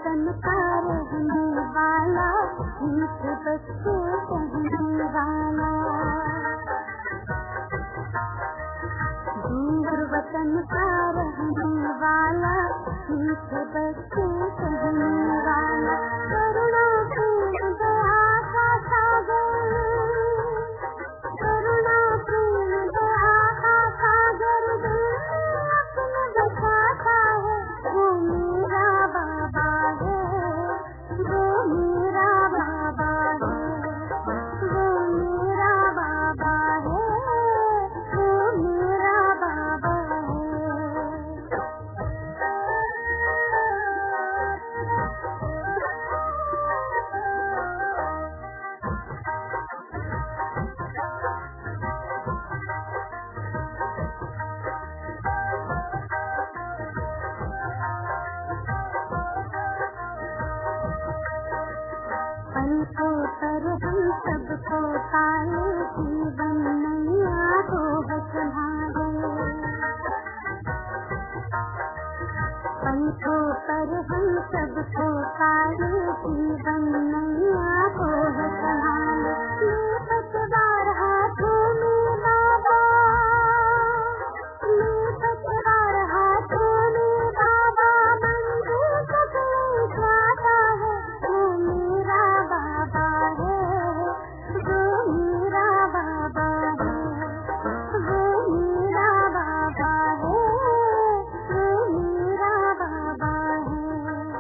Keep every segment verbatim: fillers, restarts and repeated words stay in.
वतन का रहने वाला, मीठे बच्चे कहने वाला। दूर वतन का रहने वाला, मीठे बच्चे कहने वाला। करुणा प्रेम दया का सागर, करुणा प्रेम दया का सागर, दिल में अपने बसाता है। वो मेरा बाबा है, वो मेरा बाबा है, वो मेरा बाबा है, वो मेरा बाबा है। पलकों पर हम सबको पाले, जीवन नैया को संभाले। पलकों पर हम सबको पाले, जीवन नैया को संभाले। ले पतवार हाथों में बाबा, ले पतवार हाथों में बाबा, मंदिर तक ले जाता है। वो मेरा बाबा है, वो मेरा बाबा है, वो मेरा बाबा है, वो मेरा बाबा है।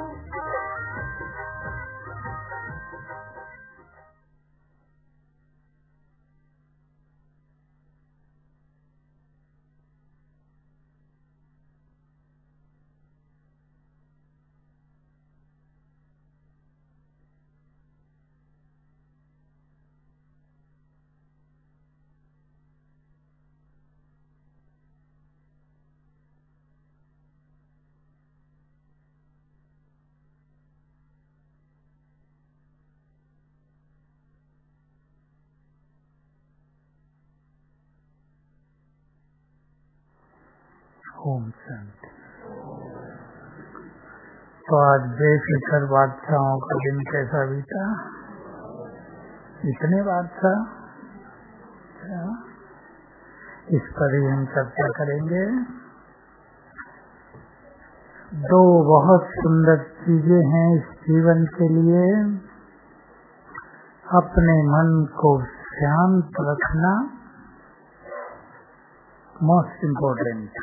ओम शांति। तो आज बेफिक्र बादशाहों का दिन कैसा बीता? इतने बादशाह, इस पर ही हम चर्चा करेंगे। दो बहुत सुंदर चीजें हैं इस जीवन के लिए। अपने मन को शांत रखना, मोस्ट इम्पोर्टेंट।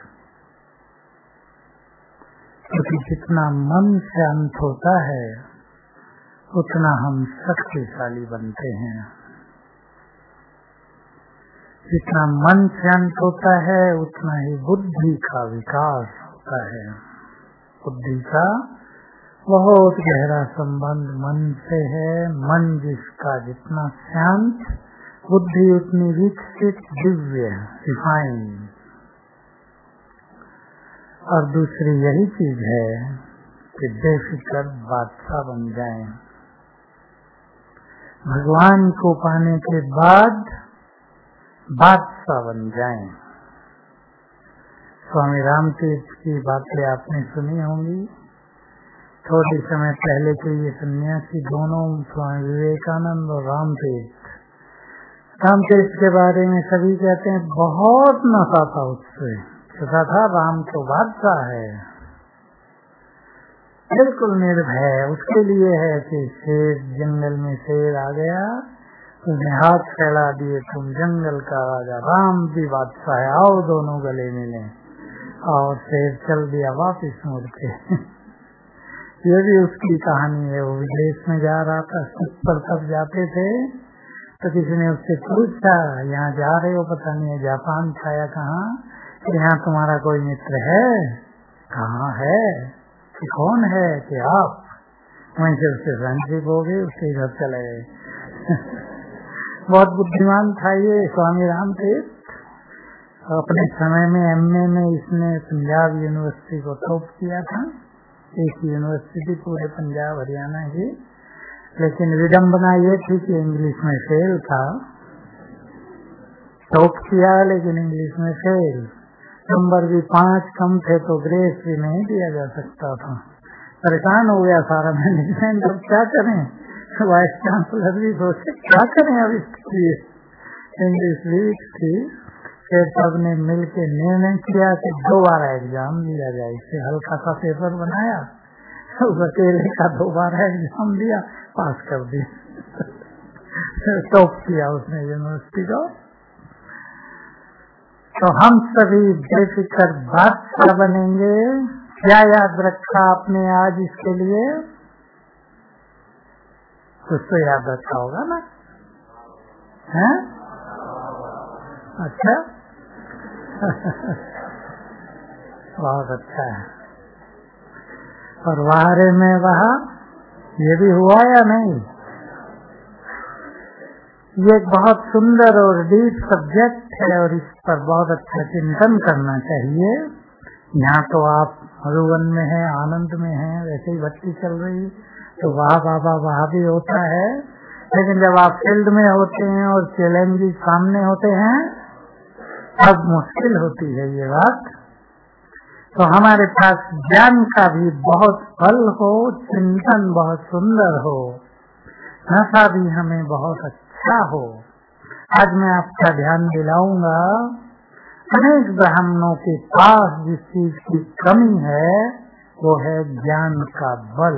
क्योंकि जितना मन शांत होता है उतना हम शक्तिशाली बनते हैं। जितना मन शांत होता है उतना ही बुद्धि का विकास होता है। बुद्धि का बहुत गहरा संबंध मन से है। मन जिसका जितना शांत, बुद्धि उतनी विकसित, दिव्य, रिफाइन। और दूसरी यही चीज है कि बेफिक्र बादशाह बन जाएं। भगवान को पाने के बाद बादशाह बन जाएं। स्वामी रामतीर्थ की बातें आपने सुनी होंगी। थोड़े समय पहले के ये सन्यासी दोनों, स्वामी विवेकानंद और रामतीर्थ, रामतीर्थ के बारे में सभी कहते हैं बहुत नशा था उससे। कहता था राम तो बादशाह है, बिल्कुल निर्भय। उसके लिए है कि शेर, जंगल में शेर आ गया, उसने हाथ फैला दिए, तुम जंगल का राजा, राम भी बादशाह है, आओ दोनों गले मिले। और शेर चल दिया वापिस मुड़ के। ये भी उसकी कहानी है। वो विदेश में जा रहा था, शिप पर सब जाते थे, तो किसी ने उससे पूछा यहाँ जा रहे हो, पता नहीं है जापान था या कहाँ, यहाँ तुम्हारा कोई मित्र है? कहाँ है? कि कौन है? कि आप? वहीं से उससे फ्रेंडशिप हो गई, उसके घर चले गए। बहुत बुद्धिमान था ये स्वामी रामतीर्थ। अपने समय में एमए में इसने पंजाब यूनिवर्सिटी को टॉप किया था। एक यूनिवर्सिटी पूरे पंजाब हरियाणा की। लेकिन विडम्बना ये थी कि इंग्लिश में फेल था। टॉप किया लेकिन इंग्लिश में फेल। नंबर भी पांच कम थे तो ग्रेस भी नहीं दिया जा सकता था। परेशान हो गया सारा मैनेजमेंट। अब क्या करें, वाइस चांसलर भी सोचे क्या करें अब इसके लिए। इंग्लिश वीक थी, फिर सबने मिल के निर्णय किया कि दोबारा एग्जाम लिया जाए। इससे हल्का सा पेपर बनाया, उस अकेले का दोबारा एग्जाम दिया, पास कर दिया, टॉप किया उसने यूनिवर्सिटी को। तो हम सभी बेफिक्र बादशाह बनेंगे। क्या याद रखा आपने आज इसके लिए? कुछ तो याद रखा होगा ना, है? अच्छा बहुत अच्छा है। और वारे में वहा ये भी हुआ या नहीं? ये एक बहुत सुंदर और डीप सब्जेक्ट है और इस पर बहुत अच्छा चिंतन करना चाहिए। यहाँ तो आप मधुबन में हैं, आनंद में हैं, वैसे ही भक्ति चल रही तो वाह बाबा वहाँ भी होता है, लेकिन जब आप फील्ड में होते हैं और चैलेंजेस सामने होते हैं तब मुश्किल होती है ये बात। तो हमारे पास ज्ञान का भी बहुत फल हो, चिंतन बहुत सुंदर हो, नशा भी हमें बहुत अच्छा हो। आज मैं आपका ध्यान दिलाऊंगा, अनेक ब्राह्मणों के पास जिस चीज की कमी है वो है ज्ञान का बल।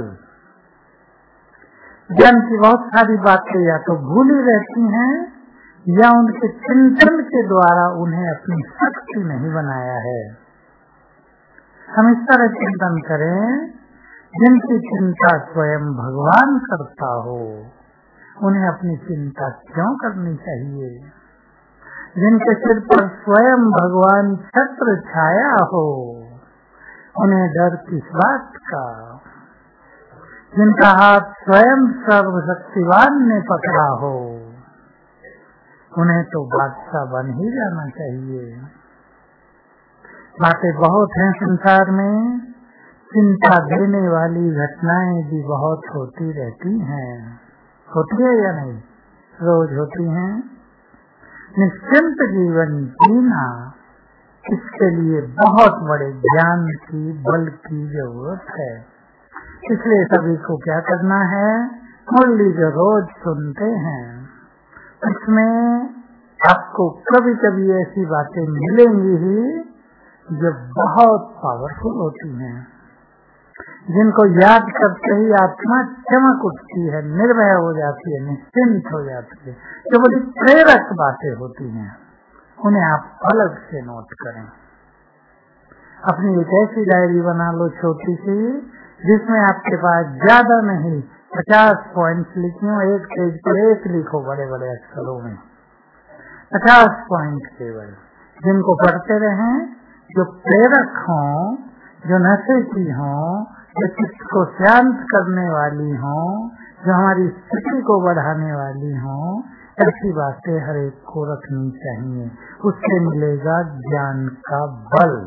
ज्ञान की बहुत सारी बातें या तो भूली रहती हैं या उनके चिंतन के द्वारा उन्हें अपनी शक्ति नहीं बनाया है। हम इस तरह चिंतन करें जिनकी चिंता स्वयं भगवान करता हो, उन्हें अपनी चिंता क्यों करनी चाहिए? जिनके सिर पर स्वयं भगवान छत्र छाया हो, उन्हें डर किस बात का? जिनका हाथ स्वयं सर्वशक्तिवान ने पकड़ा हो, उन्हें तो बादशाह बन ही जाना चाहिए। बातें बहुत हैं संसार में, चिंता देने वाली घटनाएं भी बहुत होती रहती हैं। होती है या नहीं? रोज होती हैं। निश्चिंत जीवन जीना, इसके लिए बहुत बड़े ज्ञान की, बल की जरूरत है। इसलिए सभी को क्या करना है? मुरली जो रोज सुनते हैं उसमें आपको कभी कभी ऐसी बातें मिलेंगी ही जो बहुत पावरफुल होती हैं, जिनको याद करते ही आत्मा चमक उठती है, निर्भय हो जाती है, निश्चिंत हो जाती है, जो बड़ी प्रेरक बातें होती हैं, उन्हें आप अलग से नोट करें। अपनी एक ऐसी डायरी बना लो छोटी सी, जिसमें आपके पास ज्यादा नहीं पचास पॉइंट्स लिखे हो, एक पेज पर एक लिखो बड़े बड़े अक्षरों में, पचास पॉइंट केवल, जिनको पढ़ते रहें, जो प्रेरक हों, जो नशे की हों, जो चित्त को शांत करने वाली हों, जो हमारी स्थिति को बढ़ाने वाली हों, ऐसी बातें हर एक को रखनी चाहिए। उससे मिलेगा ज्ञान का बल।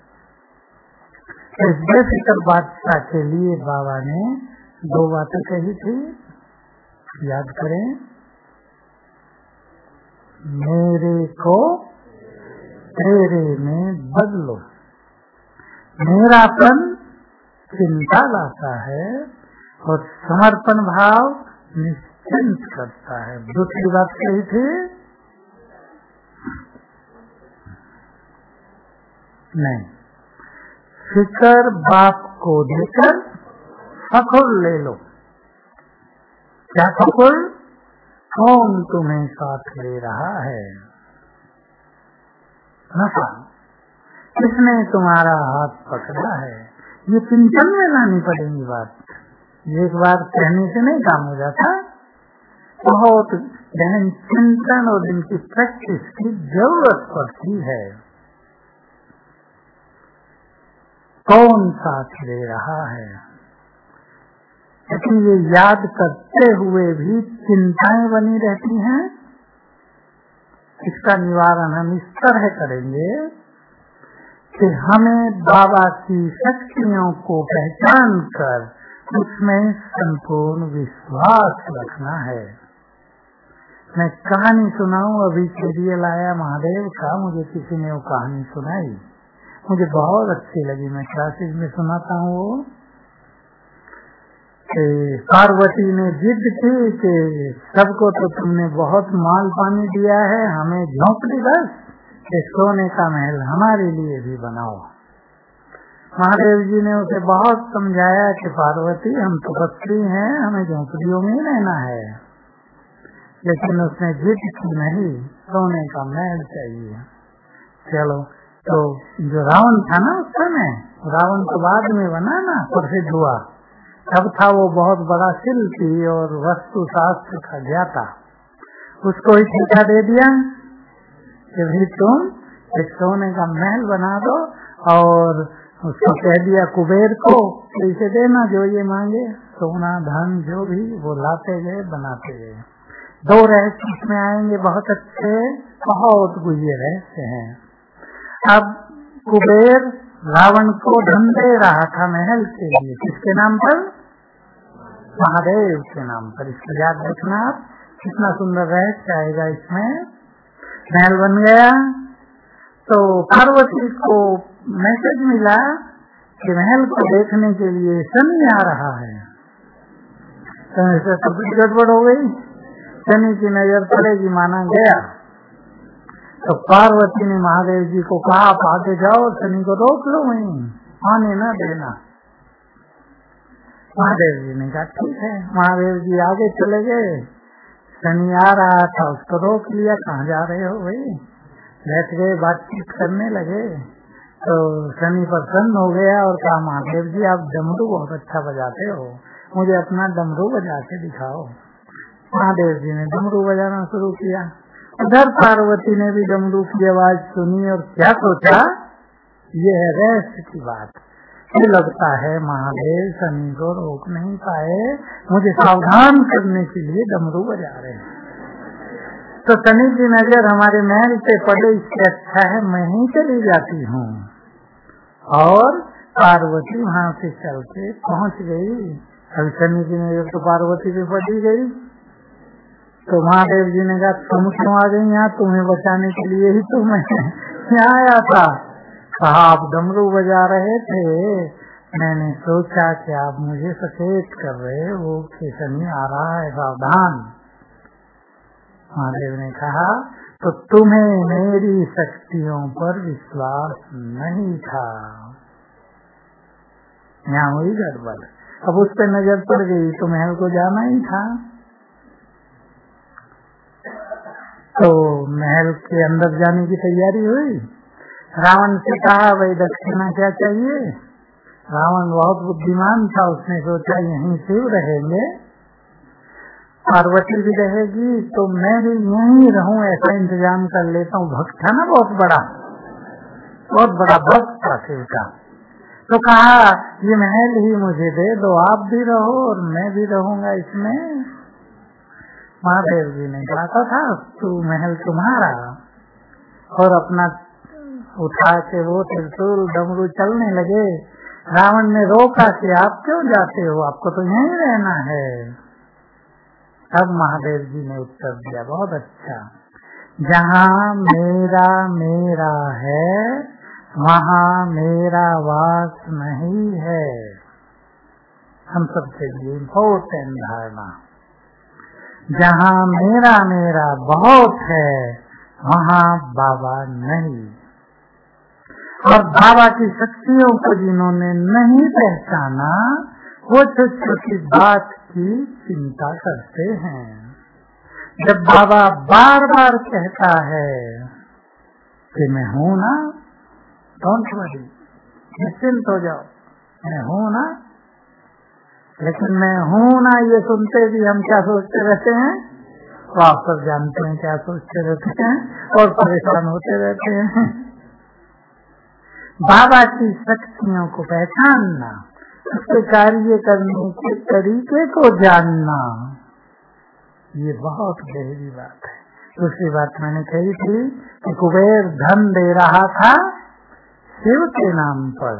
इस बेफिक्र बादशाह के लिए बाबा ने दो बातें कही थी, याद करें। मेरे को तेरे में बदलो। मेरापन चिंता लाता है और समर्पण भाव निश्चिंत करता है। दूसरी बात कही थी, नहीं, फिकर बाप को देकर फखुर ले लो। क्या फखुर? कौन तुम्हें साथ ले रहा है? नफा, किसने तुम्हारा हाथ पकड़ा है? ये चिंतन में लानी पड़ेगी बात। एक बार कहने से नहीं काम हो जाता, बहुत गहन चिंतन और इनकी प्रैक्टिस की जरूरत पड़ती है। कौन साथ ले रहा है? लेकिन ये याद करते हुए भी चिंताएं बनी रहती हैं। इसका निवारण हम इस तरह करेंगे कि हमें बाबा की शक्तियों को पहचान कर उसमें संपूर्ण विश्वास रखना है। मैं कहानी सुनाऊं, अभी सीरियल आया महादेव का, मुझे किसी ने वो कहानी सुनाई, मुझे बहुत अच्छी लगी, मैं क्लासेस में सुनाता हूँ। वो पार्वती ने जिद की कि सबको तो तुमने बहुत माल पानी दिया है, हमें झोंपड़ी बस, सोने का महल हमारे लिए भी बनाओ। महादेव जी ने उसे बहुत समझाया कि पार्वती हम तपस्वी हैं, हमें झोंपड़ियों में रहना है, लेकिन उसने जिद की नहीं, सोने का महल चाहिए। चलो, तो जो रावण था ना उस समय, रावण तो बाद में बना ना, प्रसिद्ध हुआ, तब था वो बहुत बड़ा शिल्पी और वस्तु शास्त्र का ज्ञाता। उसको ही ठेका दे दिया कि भाई तुम एक सोने का महल बना दो, और उसको कह दिया कुबेर को इसे देना जो ये मांगे, सोना धन जो भी, वो लाते गए बनाते गए। दो रहस्य इसमें आएंगे बहुत अच्छे, बहुत गुह्य रहस्य हैं। अब कुबेर रावण को धन दे रहा था महल के लिए, किसके नाम पर? महादेव के नाम पर। इसको याद रखना आप, कितना सुंदर रहस्य आएगा इसमें। महल बन गया तो पार्वती को मैसेज मिला कि महल को देखने के लिए शनि आ रहा है। तो ऐसे सब कुछ गड़बड़ हो गई, शनि की नजर पड़ेगी माना गया। तो पार्वती ने महादेव जी को कहा आप आगे जाओ, शनि को रोक लो, वहीं आने न देना। महादेव जी ने कहा ठीक है। महादेव जी आगे चले गए, शनि आ रहा था, उसको रोक लिया, कहाँ जा रहे हो भाई? बैठ गए, बातचीत करने लगे। तो शनि प्रसन्न हो गया और कहा महादेव जी आप डमरू बहुत अच्छा बजाते हो, मुझे अपना डमरू बजा के दिखाओ। महादेव जी ने डमरू बजाना शुरू किया। उधर पार्वती ने भी डमरू की आवाज सुनी और क्या सोचा, ये है रहस्य की बात। ये लगता है महादेव शनि को रोक नहीं पाए, मुझे सावधान करने के लिए डमरू बजा रहे हैं। तो शनि की नजर हमारे महल पे पड़े, इससे अच्छा है मैं ही चली जाती हूँ। और पार्वती वहाँ से चल के पहुँच गई। अब शनि की नजर तो पार्वती पे पड़ी गई। तो महादेव जी ने कहा तुम क्यों आ गई यहाँ, तुम्हें बचाने के लिए ही तो मैं यहाँ आया था। कहा आप डमरू बजा रहे थे, मैंने सोचा कि आप मुझे सचेत कर रहे हो कि शनि आ रहा है, सावधान। महादेव ने कहा तो तुम्हें मेरी शक्तियों पर विश्वास नहीं था। यहाँ हुई गड़बड़। अब उस पर नजर पड़ गई तो महल को जाना ही था। तो महल के अंदर जाने की तैयारी हुई। रावण से कहा भाई दक्षिणा क्या चाहिए? रावण बहुत बुद्धिमान था, उसने सोचा यहीं शिव रहेंगे, पार्वती भी रहेगी, तो मैं भी यहीं रहूं, ऐसा इंतजाम कर लेता हूँ। भक्त था ना बहुत बड़ा, बहुत बड़ा भक्त था शिव का। तो कहा ये महल ही मुझे दे दो, आप भी रहो और मैं भी रहूंगा इसमें। महादेव जी ने कहा था तू महल तुम्हारा, और अपना उठा के वो त्रिशूल डमरू चलने लगे। रावण ने रोका कि आप क्यों जाते हो, आपको तो यहीं रहना है। अब महादेव जी ने उत्तर दिया बहुत अच्छा, जहाँ मेरा मेरा है वहाँ मेरा वास नहीं है। हम सबके लिए इम्पोर्टेंट धारणा, जहाँ मेरा मेरा बहुत है वहाँ बाबा नहीं। और बाबा की शक्तियों को जिन्होंने नहीं पहचाना वो छोटी छोटी बात की चिंता करते हैं। जब बाबा बार बार कहता है कि मैं हूँ ना, डोंट वरी, निश्चिंत हो जाओ, मैं हूँ ना, लेकिन मैं हूँ ना ये सुनते भी हम क्या सोचते रहते हैं, वो आप सब जानते हैं क्या सोचते रहते हैं और परेशान होते रहते हैं। बाबा की शक्तियों को पहचानना, उसके कार्य करने के तरीके को जानना, ये बहुत गहरी बात है। दूसरी बात मैंने कही थी कि कुबेर धन दे रहा था शिव के नाम पर,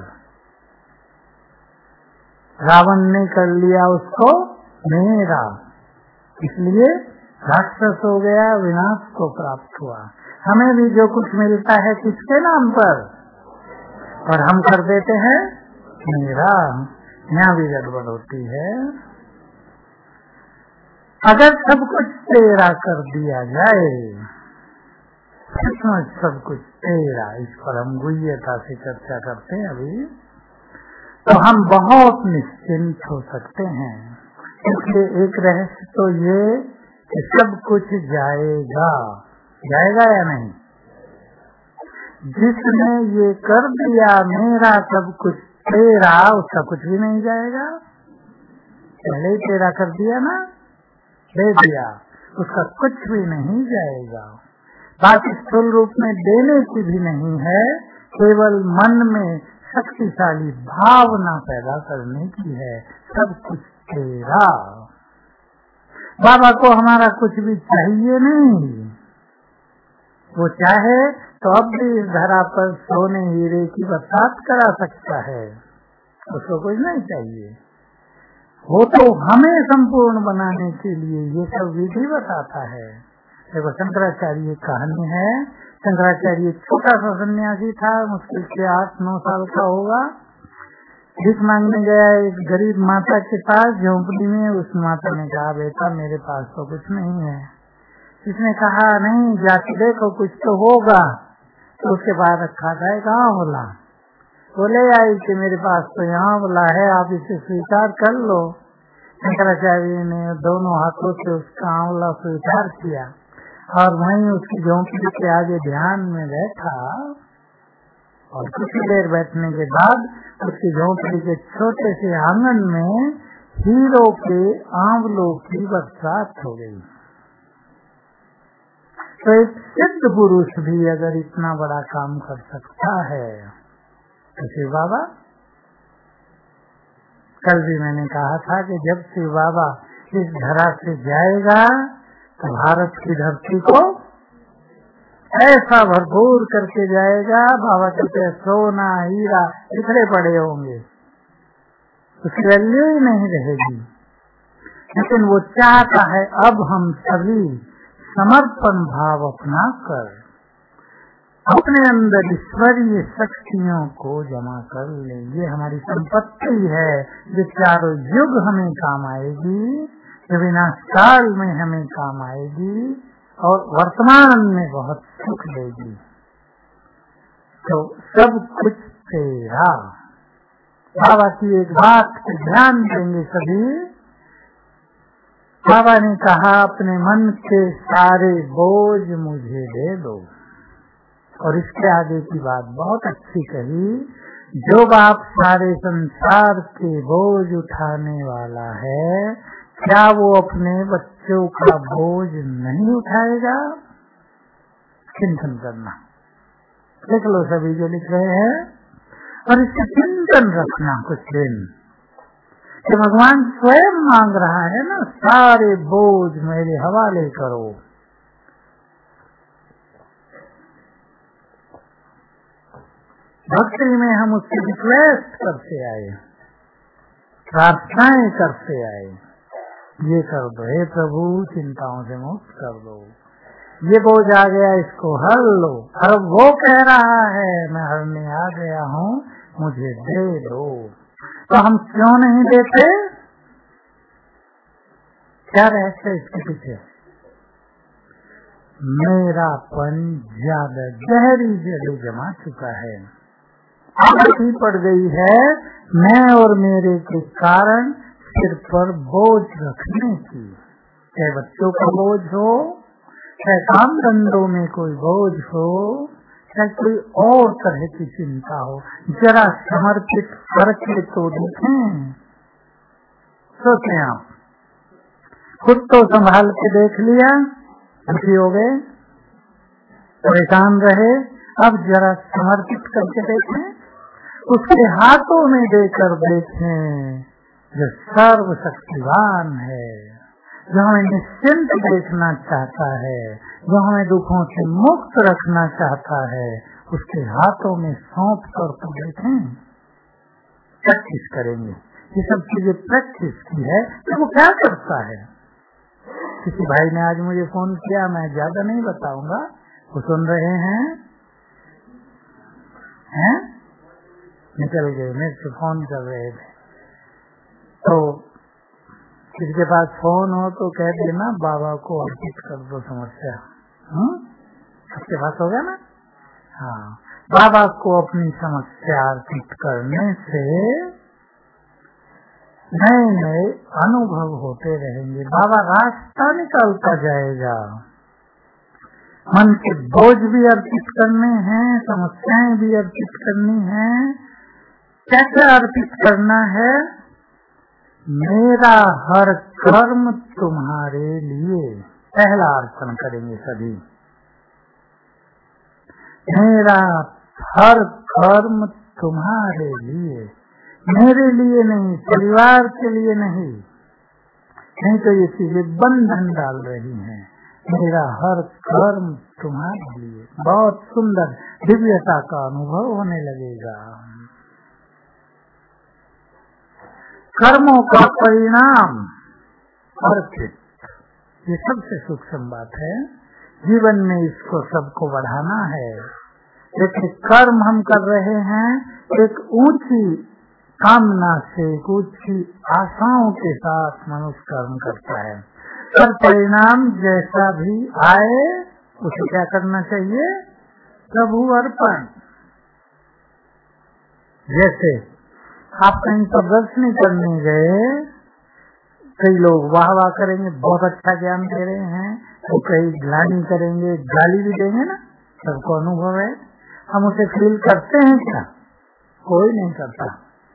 रावण ने कर लिया उसको मेरा, इसलिए राक्षस हो गया, विनाश को प्राप्त हुआ। हमें भी जो कुछ मिलता है किसके नाम पर, और हम कर देते हैं मेरा। यहाँ भी गड़बड़ होती है। अगर सब कुछ तेरा कर दिया जाए, सचमुच सब कुछ तेरा, इस पर हम गुह्यता से चर्चा करते हैं अभी, तो हम बहुत निश्चिंत हो सकते हैं। इसलिए एक रहस्य तो ये कि सब कुछ जाएगा, जाएगा या नहीं? जिसने ये कर दिया मेरा सब कुछ तेरा, उसका कुछ भी नहीं जाएगा। पहले ही तेरा कर दिया ना, दे दिया, उसका कुछ भी नहीं जाएगा। बात स्थूल रूप में देने की भी नहीं है, केवल मन में शक्तिशाली भावना पैदा करने की है। सब कुछ तेरा। बाबा को हमारा कुछ भी चाहिए नहीं, वो चाहे तो अब भी इस धरा पर सोने हीरे की बरसात करा सकता है, उसको कुछ नहीं चाहिए। वो तो हमें संपूर्ण बनाने के लिए ये सब विधि बताता है। देखो शंकराचार्य एक कहानी है। शंकराचार्य छोटा सा सन्यासी था, मुश्किल से आठ नौ साल का होगा। भीख मांगने गया एक गरीब माता के पास झोंपड़ी में। उस माता ने कहा, बेटा मेरे पास तो कुछ नहीं है। इसने कहा, नहीं जाके देखो कुछ तो होगा। तो उसके बाद रखा था एक आंवला, वो ले आई कि मेरे पास तो यहाँ आंवला है, आप इसे स्वीकार कर लो। शंकराचार्य ने दोनों हाथों से उसका आंवला स्वीकार किया और वहीं उसकी झोंपड़ी के आगे ध्यान में बैठा। और कुछ देर बैठने के बाद उसकी झोंपड़ी के छोटे से आंगन में हीरो के आंवलों की बरसात हो गई। तो एक सिद्ध पुरुष भी अगर इतना बड़ा काम कर सकता है तो शिव बाबा, कल भी मैंने कहा था कि जब शिव बाबा इस धरा से जाएगा तो भारत की धरती को ऐसा भरपूर करके जाएगा। बाबा कहते सोना हीरा बिखरे पड़े होंगे, उसकी वैल्यू ही नहीं रहेगी। लेकिन वो चाहता है अब हम सभी समर्पण भाव अपना कर अपने अंदर ईश्वरीय शक्तियों को जमा कर ले। ये हमारी संपत्ति है जो चारों युग हमें काम आएगी, जो विनाश काल में हमें काम आएगी और वर्तमान में बहुत सुख देगी। तो सब कुछ तेरा। बाबा की एक बात पे ध्यान देंगे सभी। बाबा ने कहा, अपने मन के सारे बोझ मुझे दे दो। और इसके आगे की बात बहुत अच्छी कही, जो बाप सारे संसार के बोझ उठाने वाला है, क्या वो अपने बच्चों का बोझ नहीं उठाएगा? चिंतन करना, लिख लो सभी जो लिख रहे हैं, और इससे चिंतन रखना कुछ दिन कि भगवान स्वयं मांग रहा है ना, सारे बोझ मेरे हवाले करो। भक्ति में हम उसकी रिक्वेस्ट करते आए, प्रार्थनाएं करते आए, ये कर दो हे प्रभु, चिंताओं से मुक्त कर दो, ये बोझ आ गया इसको हर लो। और वो कह रहा है मैं हरने आ गया हूँ, मुझे दे दो। तो हम क्यों नहीं देते? क्या रहस्य इसके पीछे? मेरापन ज्यादा गहरी जड़ जमा चुका है, आदत ही पड़ गई है मैं और मेरे के कारण सिर पर बोझ रखने की। चाहे बच्चों का बोझ हो, चाहे काम धंधों में कोई बोझ हो, चाहे कोई और तरह की चिंता हो, जरा समर्पित करके तो देखें। सोचें आप, खुद तो संभाल के देख लिया, दुखी हो गए, परेशान रहे, अब जरा समर्पित करके देखें, उसके हाथों में देकर देखें जो सर्वशक्तिवान है, जो हमें निश्चिंत देखना चाहता है, जो हमें दुखों से मुक्त रखना चाहता है, उसके हाथों में सौंप कर तो देखें। प्रैक्टिस करेंगे, ये सब चीजें प्रैक्टिस की है। तो वो क्या करता है? किसी भाई ने आज मुझे फोन किया, मैं ज्यादा नहीं बताऊंगा, वो सुन रहे हैं, हैं? निकल गए, मेरे से फोन कर रहे थे। तो किसी के पास फोन हो तो कह देना बाबा को अर्पित कर दो समस्या। हम्म सबके पास होगा ना। हाँ, बाबा को अपनी समस्या अर्पित करने से नए नए अनुभव होते रहेंगे। बाबा रास्ता निकालता जाएगा। मन के बोझ भी अर्पित करने हैं, समस्याएं भी अर्पित करनी है। कैसे अर्पित करना है? मेरा हर कर्म तुम्हारे लिए, पहला अर्पण करेंगे सभी। मेरा हर कर्म तुम्हारे लिए, मेरे लिए नहीं, परिवार के लिए नहीं, नहीं तो ये चीजें बंधन डाल रही हैं। मेरा हर कर्म तुम्हारे लिए, बहुत सुंदर दिव्यता का अनुभव होने लगेगा। कर्मों का परिणाम अर्पित, ये सबसे सूक्ष्म बात है। जीवन में इसको सबको बढ़ाना है। देखिए, कर्म हम कर रहे हैं एक ऊंची कामना से, कुछ आशाओं के साथ मनुष्य कर्म करता है। पर परिणाम जैसा भी आए उसे क्या करना चाहिए? प्रभु अर्पण। जैसे आप कहीं प्रदर्शनी करने गए, कई लोग वाह वाह करेंगे, बहुत अच्छा ज्ञान दे रहे हैं, तो कई ग्लानि करेंगे, गाली भी देंगे ना, सबको अनुभव है। हम उसे फील करते हैं क्या? कोई नहीं करता,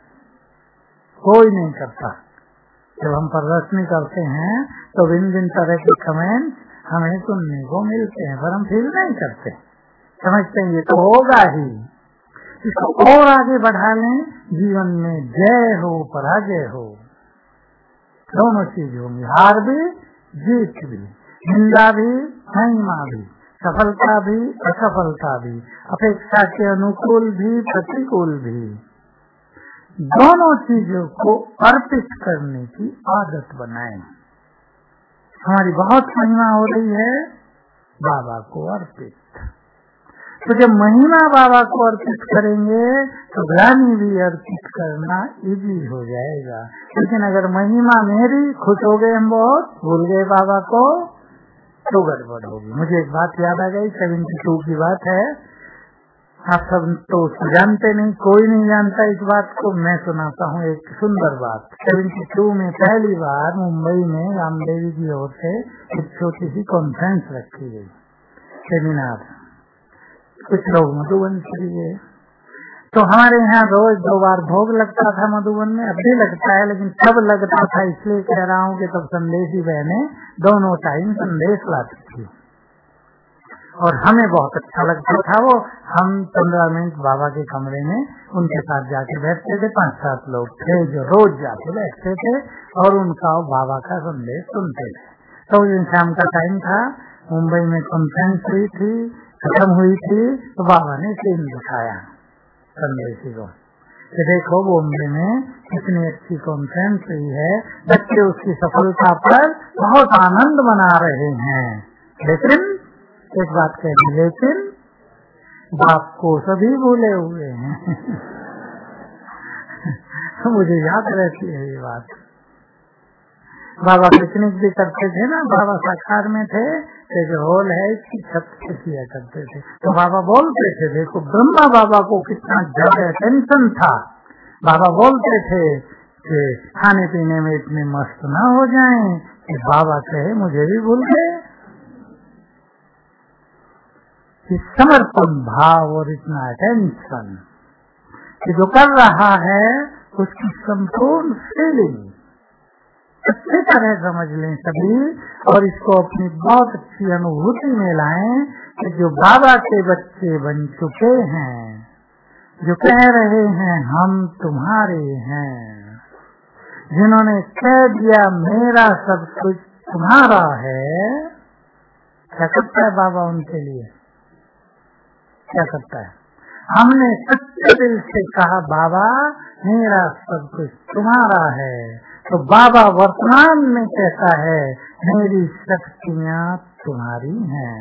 कोई नहीं करता। जब हम प्रदर्शनी करते हैं तो भिन्न भिन्न तरह के कमेंट हमें सुनने को मिलते हैं, पर हम फील नहीं करते, समझते हैं ये तो होगा ही। इसको और आगे बढ़ा लें, जीवन में जय हो पराजय हो दोनों चीज होंगी, हार भी जीत भी, निंदा भी महिमा भी, सफलता भी असफलता भी, अपेक्षा के अनुकूल भी प्रतिकूल भी। दोनों चीजों को अर्पित करने की आदत बनाएं। हमारी बहुत महिमा हो रही है, बाबा को अर्पित। तो जब महिमा बाबा को अर्पित करेंगे तो ग्लानि भी अर्पित करना इजी हो जाएगा। लेकिन अगर महिमा मेरी, खुश हो गए हम बहुत, भूल गए बाबा को, तो गड़बड़ होगी। मुझे एक बात याद आ गई, सेवेंटी टू की बात है। आप सब तो जानते नहीं, कोई नहीं जानता इस बात को, मैं सुनाता हूँ एक सुंदर बात। सेवेंटी टू में पहली बार मुंबई में रामदेवी की ओर से एक छोटी सी कॉन्फ्रेंस रखी गई, सेमिनार। कुछ लोग मधुबन चले गए, तो हमारे यहाँ रोज दो बार भोग लगता था मधुबन में, अब भी लगता है, लेकिन तब लगता था इसलिए कह रहा हूँ कि तब संदेशी बहनें दोनों टाइम संदेश लाती थी और हमें बहुत अच्छा लगता था वो। हम पंद्रह मिनट बाबा के कमरे में उनके साथ जाके बैठते थे, पांच सात लोग थे जो रोज जाके बैठते थे और उनका बाबा का संदेश सुनते थे। तो दिन शाम का टाइम था, मुंबई में कॉन्फ्रेंस हुई थी, खत्म हुई थी, तो बाबा ने सीन दिखाया संदेशी को कि देखो बॉम्बे में कितनी अच्छी कॉन्फ्रेंस हुई है, बच्चे उसकी सफलता पर बहुत आनंद मना रहे हैं, लेकिन एक बात कहनी, लेकिन बाप को सभी भूले हुए हैं। तो मुझे याद रहती है ये बात। बाबा पिकनिक भी करते थे ना, बाबा साकार में थे, तो जो हॉल है इसकी छत पे किया करते थे। तो बाबा बोलते थे, देखो ब्रह्मा बाबा को कितना ज्यादा टेंशन था, बाबा बोलते थे कि खाने पीने में इतने मस्त ना हो जाएं कि बाबा कहे मुझे भी भूल गए। समर्पण भाव और इतना अटेंशन कि जो कर रहा है उसकी संपूर्ण फीलिंग अच्छी तरह समझ लें सभी, और इसको अपनी बहुत अच्छी अनुभूति में लाएं कि जो बाबा के बच्चे बन चुके हैं, जो कह रहे हैं हम तुम्हारे हैं, जिन्होंने कह दिया मेरा सब कुछ तुम्हारा है, क्या करता है बाबा उनके लिए? क्या करता है? हमने सच्चे दिल से कहा बाबा मेरा सब कुछ तुम्हारा है, तो बाबा वर्तमान में कहता है मेरी शक्तियाँ तुम्हारी हैं।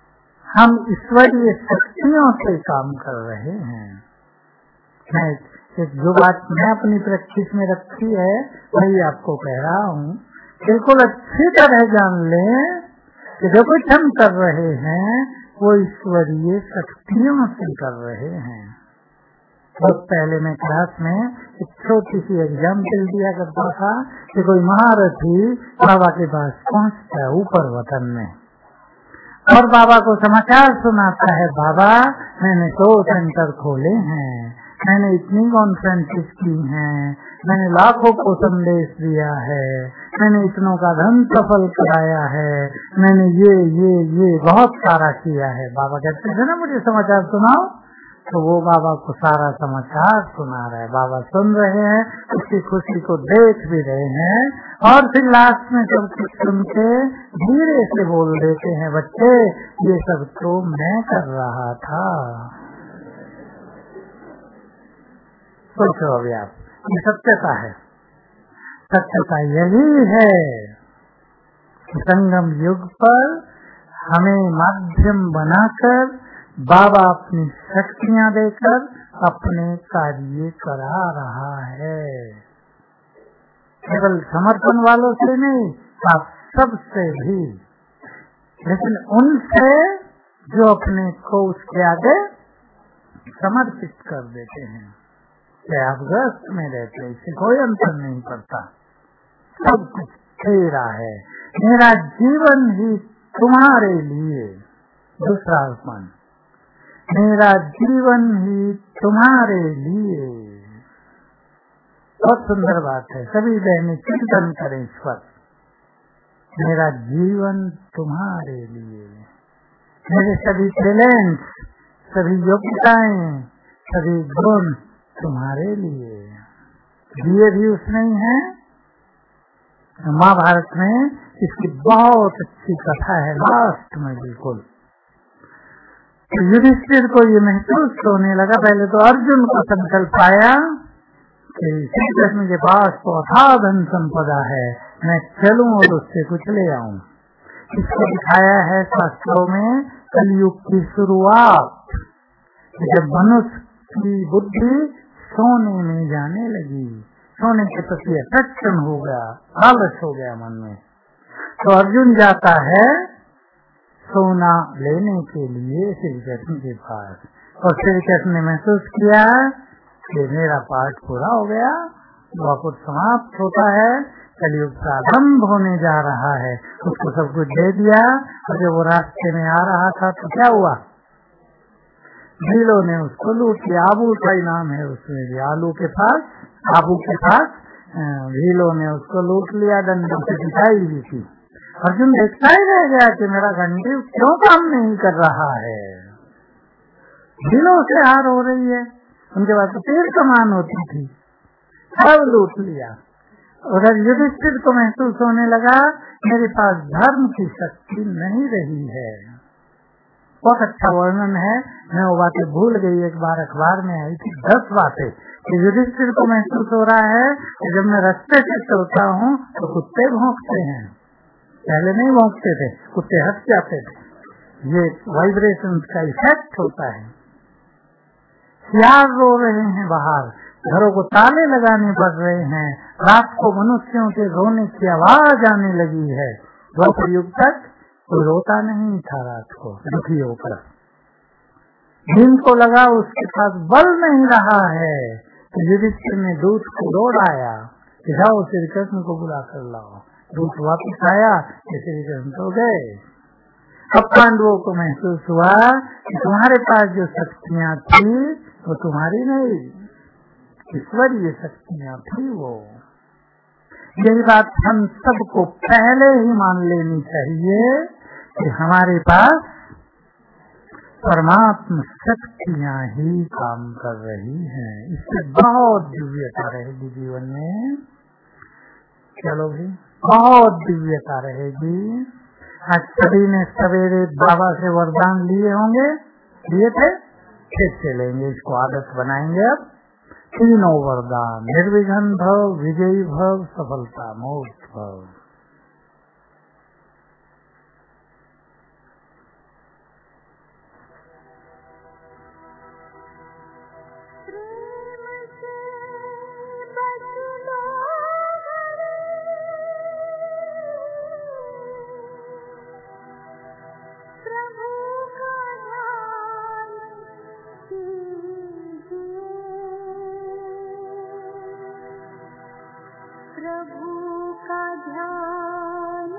हम ईश्वरीय शक्तियों से काम कर रहे हैं। मैं जो बात मैं अपनी प्रैक्टिस में रखी है वही आपको कह रहा हूँ। बिल्कुल अच्छी तरह जान लें कि जो कुछ हम कर रहे हैं वो ईश्वरीय शक्तियों से कर रहे हैं। बहुत पहले मैं क्लास में एक छोटी सी एग्जाम्पल दिया करता था कि कोई महारथी बाबा के पास पहुँचता है ऊपर वतन में और बाबा को समाचार सुनाता है, बाबा मैंने दो सेंटर खोले हैं, मैंने इतनी कॉन्फ्रेंसेस की हैं, मैंने लाखों को संदेश दिया है, मैंने इतनों का धन सफल कराया है, मैंने ये ये ये बहुत सारा किया है। बाबा कहते थे ना मुझे समाचार सुनाओ, तो वो बाबा को सारा समाचार सुना रहा है। बाबा सुन रहे हैं, उसकी खुशी को देख भी रहे हैं और फिर लास्ट में सब कुछ सुन के धीरे से बोल देते हैं, बच्चे ये सब तो मैं कर रहा था। सोचो अभी आप, ये सत्यता है। सत्यता यही है कि संगम युग पर हमें माध्यम बनाकर बाबा अपनी शक्तियां देकर अपने कार्य करा रहा है। केवल समर्पण वालों से नहीं, आप सबसे भी, लेकिन उनसे जो अपने को उसके आगे समर्पित कर देते हैं। चाहे आप ग्रस्त में रहते हैं, इससे कोई अंतर नहीं पड़ता, सब कुछ तेरा है। मेरा जीवन ही तुम्हारे लिए, दूसरा अर्पण, मेरा जीवन ही तुम्हारे लिए। बहुत सुंदर बात है, सभी बहनें चिंतन करें इस पर। मेरा जीवन तुम्हारे लिए, मेरे सभी टैलेंट्स, सभी योग्यताएं, सभी गुण तुम्हारे लिए। दिए भी उसने ही है। महाभारत में इसकी बहुत अच्छी कथा है लास्ट में। बिल्कुल तो युधिष्ठिर को ये महसूस होने लगा, पहले तो अर्जुन को संकल्प आया कि श्री कृष्ण के पास तो अथाह धन संपदा है, मैं चलूं और उससे कुछ ले आऊं। इसको दिखाया है शास्त्रों में कलयुग की शुरुआत, जब मनुष्य की बुद्धि सोने में जाने लगी, सोने के प्रति अट्रैक्शन हो गया, लालच हो गया मन में, तो अर्जुन जाता है सोना लेने के लिए श्री कृष्ण के पास। और श्री कृष्ण ने महसूस किया कि मेरा पाठ पूरा हो गया, द्वापर समाप्त होता है, कलयुग प्रारंभ होने जा रहा है। उसको सब कुछ दे दिया और जब वो रास्ते में आ रहा था तो क्या हुआ, भीलों ने उसको लूट लिया। आबू का ही नाम है उसमें भी, आलू के पास, आबू के पास भीलों ने उसको लूट लिया, डंडों से पिटाई भी थी। अर्जुन देखता ही रह गया कि मेरा घंटी क्यों काम नहीं कर रहा है, भीलों से हार हो रही है। उनके पास तो तीर कमान होती थी, सब लूट लिया। उधर युधिष्ठिर को महसूस होने लगा मेरे पास धर्म की शक्ति नहीं रही है। बहुत अच्छा वर्णन है, मैं वो बातें भूल गई, एक बार अखबार में आई थी दस बातें। युधिष्ठिर को महसूस हो रहा है कि जब मैं रास्ते से चलता हूँ तो कुत्ते भौंकते हैं, पहले नहीं भौंकते थे, कुत्ते हट जाते थे। ये वाइब्रेशन का इफेक्ट होता है। सियार रो रहे हैं बाहर, घरों को ताले लगाने पड़ रहे हैं, रात को मनुष्यों के रोने की आवाज आने लगी है। द्वापर युग तक कोई रोता नहीं था रात को दुखी होकर। दिन को लगा उसके पास बल नहीं रहा है, तो युधिष्ठिर ने दूत को दौड़ाया कि जाओ श्री कृष्ण को बुला कर लाओ। दूत वापस आया कि श्री कृष्ण तो गए। अब पांडवों को महसूस हुआ कि तुम्हारे पास जो शक्तियाँ थी वो तुम्हारी नहीं, ईश्वरीय शक्तियाँ थी वो। यही बात हम सबको पहले ही मान लेनी चाहिए कि हमारे पास परमात्मा शक्तियाँ ही काम कर रही हैं। इससे बहुत दिव्यता रहेगी जीवन में। चलो भी बहुत दिव्यता रहेगी। आज सभी ने सवेरे बाबा से वरदान लिए होंगे, लिए थे, फिर चलेंगे, इसको आदत बनाएंगे। अब तीनों वरदान, निर्विघ्न भव, विजयी भव, सफलता मोक्ष भव। प्रेम से प्रभु का ध्यान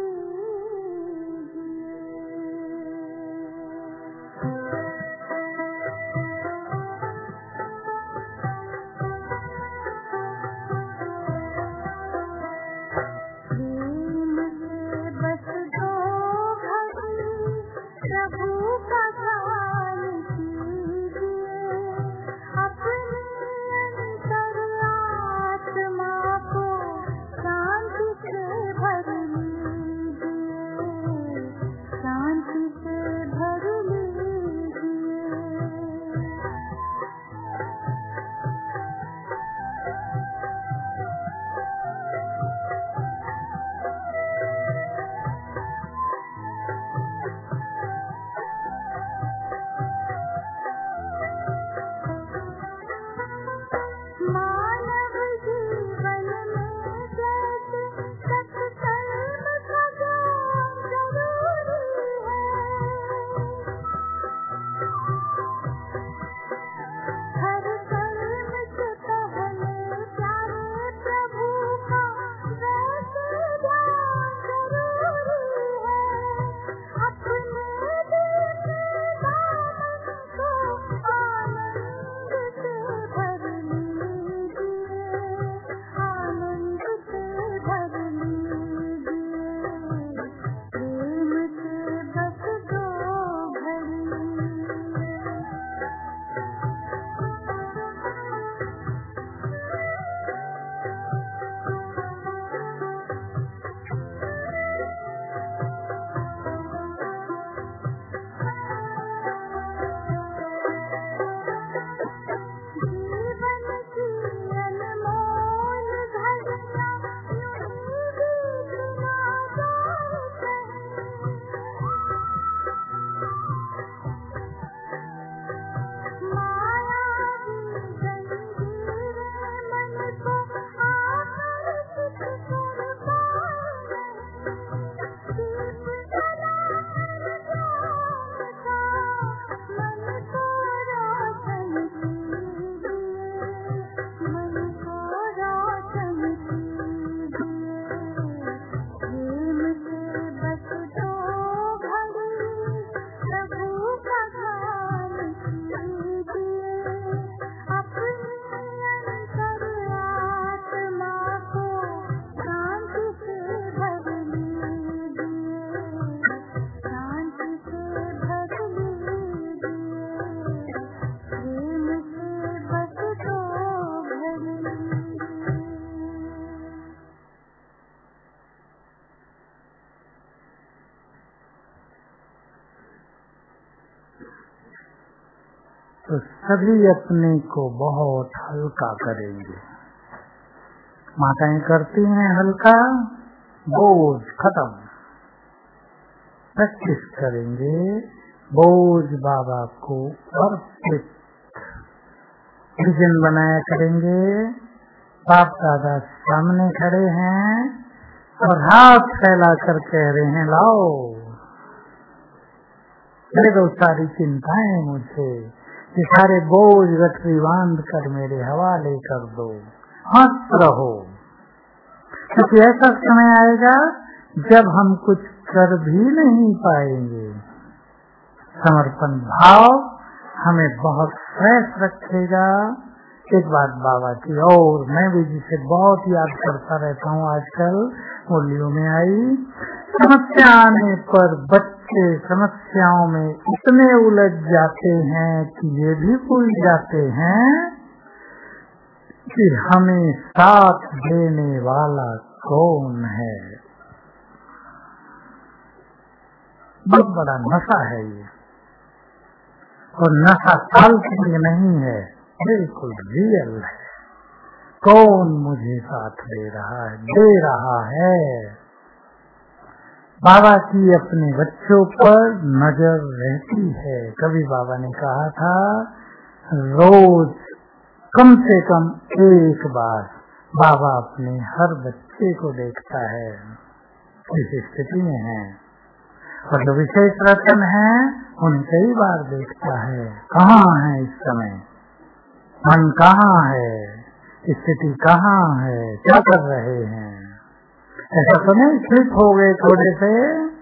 तो सभी अपने को बहुत हल्का करेंगे। माताएं करती हैं हल्का, बोझ खत्म। प्रैक्टिस करेंगे, बोझ बाबा को परफेक्ट विजन बनाया करेंगे। बाप दादा सामने खड़े हैं और हाथ फैला कर कह रहे हैं, लाओ दे दो सारी चिंताएं मुझे, ये सारे बोझ गठरी बांध कर मेरे हवाले कर दो, मस्त रहो। क्योंकि ऐसा समय आएगा जब हम कुछ कर भी नहीं पाएंगे। समर्पण भाव हमें बहुत फ्रेश रखेगा। एक बात बाबा की और मैं भी जिसे बहुत याद करता रहता हूँ आजकल मुरलियों में आई, समस्या आने पर बच्चे समस्याओं में इतने उलझ जाते हैं कि ये भी भूल जाते हैं कि हमें साथ देने वाला कौन है। बहुत बड़ा नशा है ये, और नशा काल्पनिक नहीं है, बिल्कुल रियल है। कौन मुझे साथ दे रहा है, दे रहा है। बाबा की अपने बच्चों पर नजर रहती है। कभी बाबा ने कहा था, रोज कम से कम एक बार बाबा अपने हर बच्चे को देखता है। इस स्थिति में है, और जो विशेष रतन है उन्हें कई बार देखता है। कहाँ है इस समय, मन कहाँ है, स्थिति कहाँ है, क्या कर रहे हैं। ऐसा तो नहीं स्लिप हो गए थोड़े से,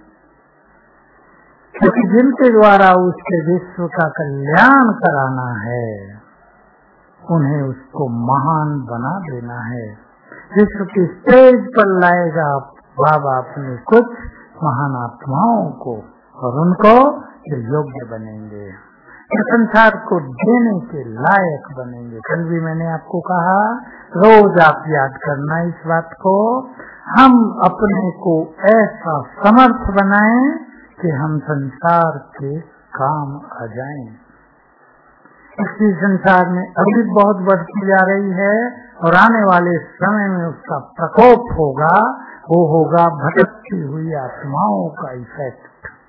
क्योंकि जिनके द्वारा उसके विश्व का कल्याण कराना है उन्हें उसको महान बना देना है। विश्व की स्टेज पर लाएगा बाबा अपने कुछ महान आत्माओं को और उनको जो योग्य बनेंगे, संसार को देने के लायक बनेंगे। कल भी मैंने आपको कहा, रोज आप याद करना इस बात को, हम अपने को ऐसा समर्थ बनाएं कि हम संसार के काम आ जाएं। इसी संसार में अभी बहुत बढ़ती जा रही है और आने वाले समय में उसका प्रकोप होगा, वो होगा भटकती हुई आत्माओं का इफेक्ट।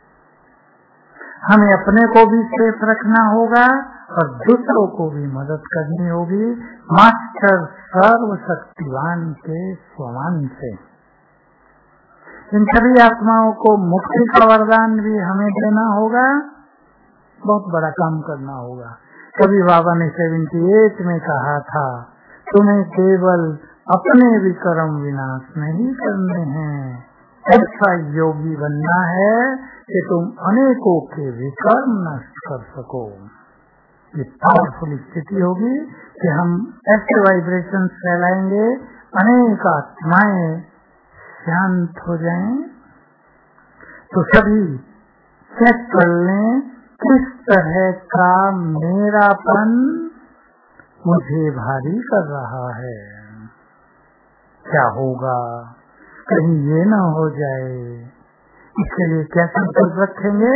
हमें अपने को भी सेफ रखना होगा और दूसरों को भी मदद करनी होगी मास्टर सर्वशक्तिवान के स्वमान से। इन सभी आत्माओं को मुक्ति का वरदान भी हमें देना होगा, बहुत बड़ा काम करना होगा। कभी बाबा ने अठहत्तर में कहा था, तुम्हें केवल अपने विकर्म विनाश नहीं करने हैं, ऐसा योगी बनना है कि तुम अनेकों के विकर्म नष्ट कर सको। ये पावरफुल स्थिति होगी कि हम ऐसे वाइब्रेशन फैलाएंगे, अनेक आत्माएं शांत हो जाएं। तो सभी चेक कर लें किस तरह का मेरापन मुझे भारी कर रहा है। क्या होगा, कहीं ये न हो जाए, इसके लिए क्या संकल्प रखेंगे।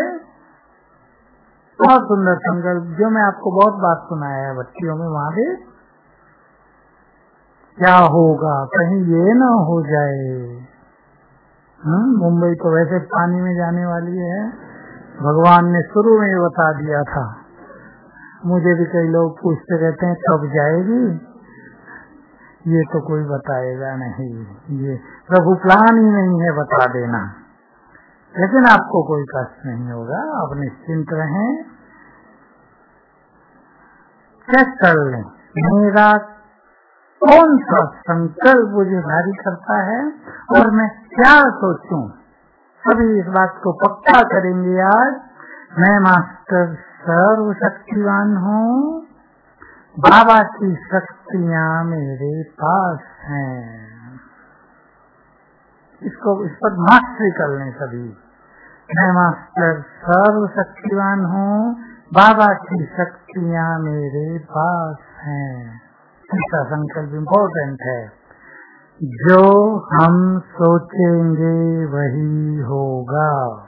बहुत सुंदर संकल्प जो मैं आपको बहुत बार सुनाया है बच्चियों में, वहां भी क्या होगा कहीं ये न हो जाए। हम्म मुंबई तो वैसे पानी में जाने वाली है, भगवान ने शुरू में बता दिया था। मुझे भी कई लोग पूछते रहते हैं कब जाएगी, ये तो कोई बताएगा नहीं, ये प्रभु प्लान ही नहीं है बता देना। लेकिन आपको कोई कष्ट नहीं होगा, आप निश्चिंत रहें। चेक कर लें मेरा कौन सा संकल्प मुझे भारी करता है और मैं क्या सोचूं। सभी इस बात को पक्का करेंगे आज। मैं मास्टर सर्वशक्तिवान हूँ, बाबा की शक्तियाँ मेरे पास हैं। इसको इस पर मास्टरी कर लें सभी। मैं मास्टर सर्वशक्तिवान हूँ, बाबा की शक्तियाँ मेरे पास हैं। ऐसा संकल्प इम्पोर्टेंट है। जो हम सोचेंगे वही होगा।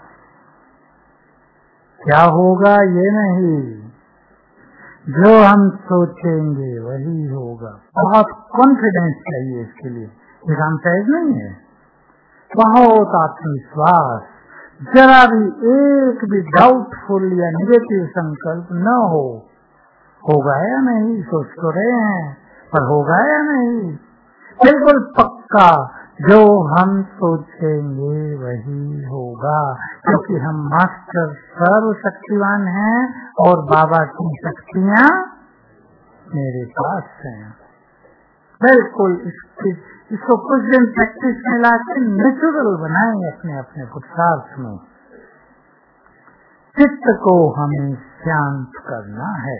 क्या होगा ये नहीं, जो हम सोचेंगे वही होगा। बहुत कॉन्फिडेंस चाहिए इसके लिए, ये काम सहज नहीं है। बहुत आत्मविश्वास, जरा भी एक भी डाउटफुल या निगेटिव संकल्प न हो। होगा या नहीं सोच तो रहे हैं, पर होगा या नहीं बिल्कुल पक्का। जो हम सोचेंगे वही होगा, क्योंकि हम मास्टर सर्वशक्तिवान हैं और बाबा की शक्तियाँ मेरे पास हैं। बिल्कुल इसकी इसको कुछ दिन प्रैक्टिस में लाके नेचुरल बनाएंगे अपने अपने पुरुषार्थ में। चित्त को हमें शांत करना है।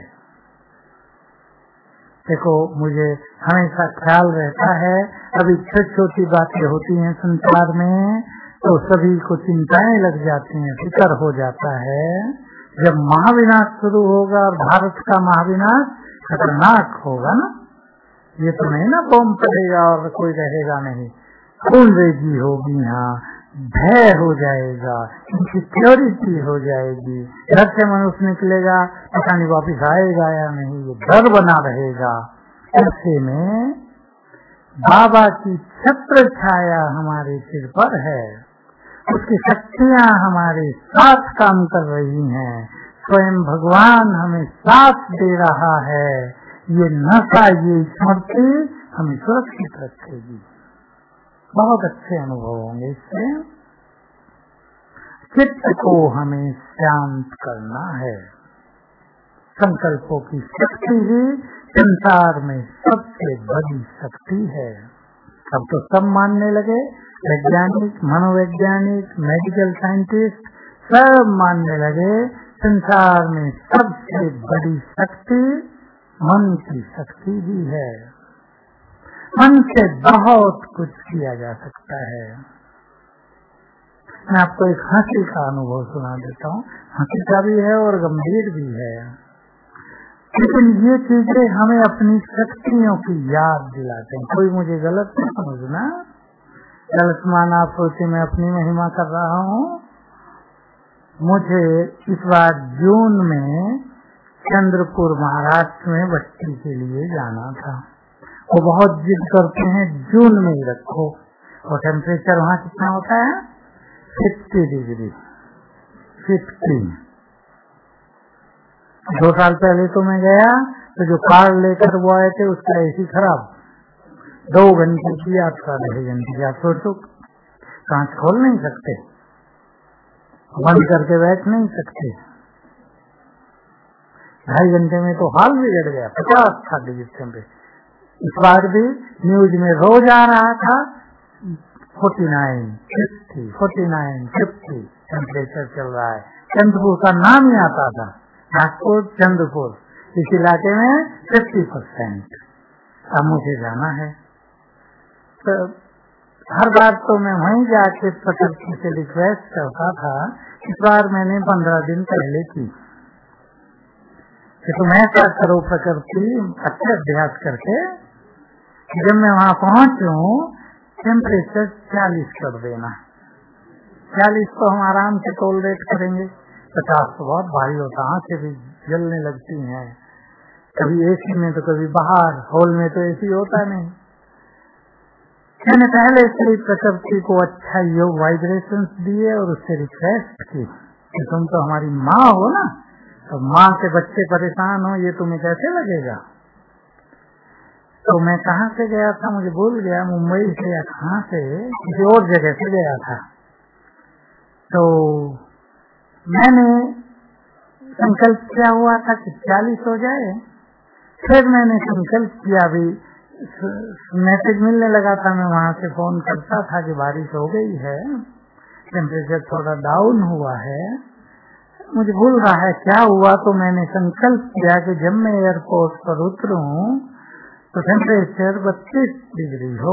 देखो मुझे हमेशा ख्याल रहता है, अभी छोटी छोटी बातें होती हैं संसार में तो सभी को चिंताएं लग जाती हैं, फिक्र हो जाता है। जब महाविनाश शुरू होगा और भारत का महाविनाश खतरनाक होगा ना, ये तो नहीं ना बम पड़ेगा और कोई रहेगा नहीं, खूनरेजी होगी, यहाँ भय हो जाएगा, इनसिक्योरिटी हो जाएगी, घर से मनुष्य निकलेगा पता नहीं वापिस आएगा या नहीं, ये डर बना रहेगा। ऐसे में बाबा की छत्र छाया हमारे सिर पर है, उसकी शक्तियाँ हमारे साथ काम कर रही हैं, स्वयं भगवान हमें साथ दे रहा है। ये नशा, ये स्मृति हमें सुरक्षित रखेगी। बहुत अच्छे अनुभव होंगे इससे। चित्त को हमें शांत करना है। संकल्पों की शक्ति ही संसार में सबसे बड़ी शक्ति है। अब तो सब मानने लगे, वैज्ञानिक, मनोवैज्ञानिक, मेडिकल साइंटिस्ट सब मानने लगे संसार में सबसे बड़ी शक्ति मन की शक्ति ही है। मन से बहुत कुछ किया जा सकता है। मैं आपको एक हंसी का अनुभव सुना देता हूँ। हंसी का भी है और गंभीर भी है, लेकिन ये चीजें हमें अपनी शक्तियों की याद दिलाते हैं। कोई मुझे गलत नहीं समझना, गलत माना आप सोचे मैं अपनी महिमा कर रहा हूँ। मुझे इस बार जून में चंद्रपुर महाराष्ट्र में बच्ची के लिए जाना था। वो बहुत जिद करते हैं जून में ही रखो, और टेम्परेचर वहाँ कितना होता है? Fifty degree fifty. दो साल पहले तो मैं गया तो जो कार लेकर वो आए थे उसका एसी खराब, दो घंटे की यात्रा ढाई घंटे की। आप सोचो, कांच खोल नहीं सकते, बंद करके बैठ नहीं सकते। ढाई घंटे में तो हाल बिगड़ गया, पचास था डिग्री टेम्परेचर। इस बार भी न्यूज में रोज आ रहा था forty nine fifty forty nine fifty temperature चल रहा है। चंद्रपुर का नाम ही आता था, नागपुर चंद्रपुर, इस इलाके में फिफ्टी परसेंट। अब मुझे जाना है तो हर बार तो मैं वहीं जाके प्रकृति से रिक्वेस्ट करता था। इस बार मैंने पंद्रह दिन पहले की कि तुम ऐसा करो प्रकृति, अच्छे अभ्यास करके जब मैं वहाँ पहुँचूं टेम्परेचर चालीस कर देना। चालीस तो हम आराम से टॉलरेट करेंगे, पचास तो बहुत भारी होता, आंखें भी जलने लगती हैं। कभी एसी में तो कभी बाहर, हॉल में तो एसी होता नहीं। मैंने पहले से ही प्रकृति को अच्छा योग वाइब्रेशंस दिए और उससे रिक्वेस्ट की कि तुम तो हमारी माँ हो ना, तो माँ के बच्चे परेशान हो, ये तुम्हें कैसे लगेगा। तो मैं कहाँ से गया था मुझे भूल गया, मुंबई से या कहाँ से, किसी और जगह से गया था। तो मैंने संकल्प किया हुआ था कि चालीस हो जाए। फिर मैंने संकल्प किया, भी मैसेज मिलने लगा था, मैं वहाँ से फोन करता था कि बारिश हो गई है, टेम्परेचर थोड़ा डाउन हुआ है। मुझे भूल रहा है क्या हुआ, तो मैंने संकल्प किया कि जब मैं एयरपोर्ट पर उतरूं तो टेम्परेचर बत्तीस डिग्री हो।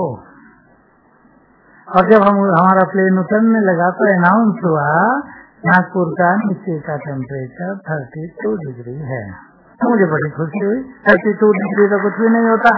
और जब हम हमारा प्लेन उतरने लगा तो अनाउंस हुआ नागपुर का नीचे का टेम्परेचर थर्टी टू डिग्री है। तो मुझे बड़ी खुशी हुई, थर्टी टू डिग्री तो कुछ भी नहीं होता।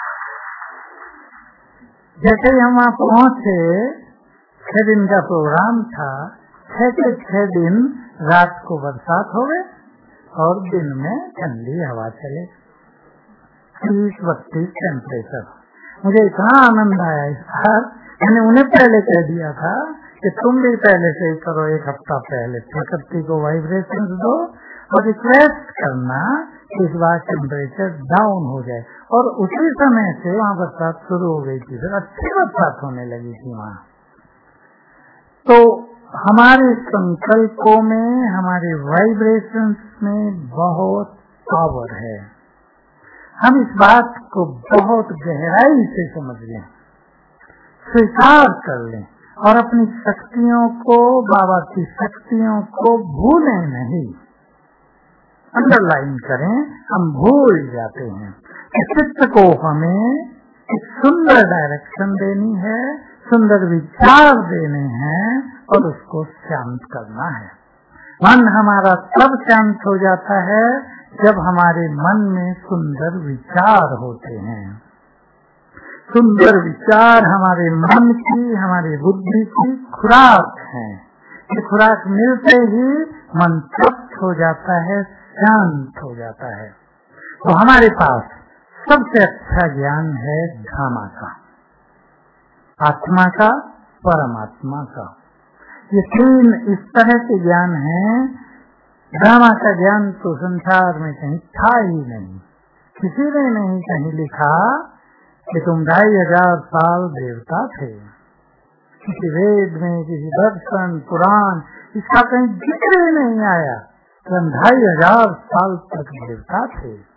जैसे ही हम वहाँ पहुँचे, छह दिन का प्रोग्राम था, छह के छह दिन रात को बरसात हो गए और दिन में ठंडी हवा चले, तीस बत्तीस टेम्परेचर। मुझे इतना आनंद आया इस बार, मैंने उन्हें पहले कह दिया था कि तुम भी पहले से ही करो, एक हफ्ता पहले प्रकृति को वाइब्रेशन दो और रिक्वेस्ट करना कि इस बार टेम्परेचर डाउन हो जाए। और उसी समय से वहाँ बरसात शुरू हो गई थी, फिर अच्छी बरसात होने लगी थी वहाँ। तो हमारे संकल्पों में, हमारे वाइब्रेशंस में बहुत पावर है। हम इस बात को बहुत गहराई से समझ लें, स्वीकार कर लें और अपनी शक्तियों को, बाबा की शक्तियों को भूलें नहीं, अंडरलाइन करें। हम भूल जाते हैं कि चित्त को हमें एक सुंदर डायरेक्शन देनी है, सुंदर विचार देने हैं और उसको शांत करना है। मन हमारा तब शांत हो जाता है जब हमारे मन में सुंदर विचार होते हैं। सुंदर विचार हमारे मन की, हमारी बुद्धि की खुराक है। ये खुराक मिलते ही मन तृप्त हो जाता है, शांत हो जाता है। तो हमारे पास सबसे अच्छा ज्ञान है धामा का, आत्मा का, परमात्मा का। ये तीन इस तरह के ज्ञान हैं। धामा का ज्ञान तो संसार में कहीं था ही नहीं, किसी ने नहीं कहीं लिखा कि तुम ढाई हजार साल देवता थे। किसी वेद में, किसी दर्शन, पुराण, इसका कहीं जिक्र ही नहीं आया कि हम ढाई हजार साल तक देवता थे।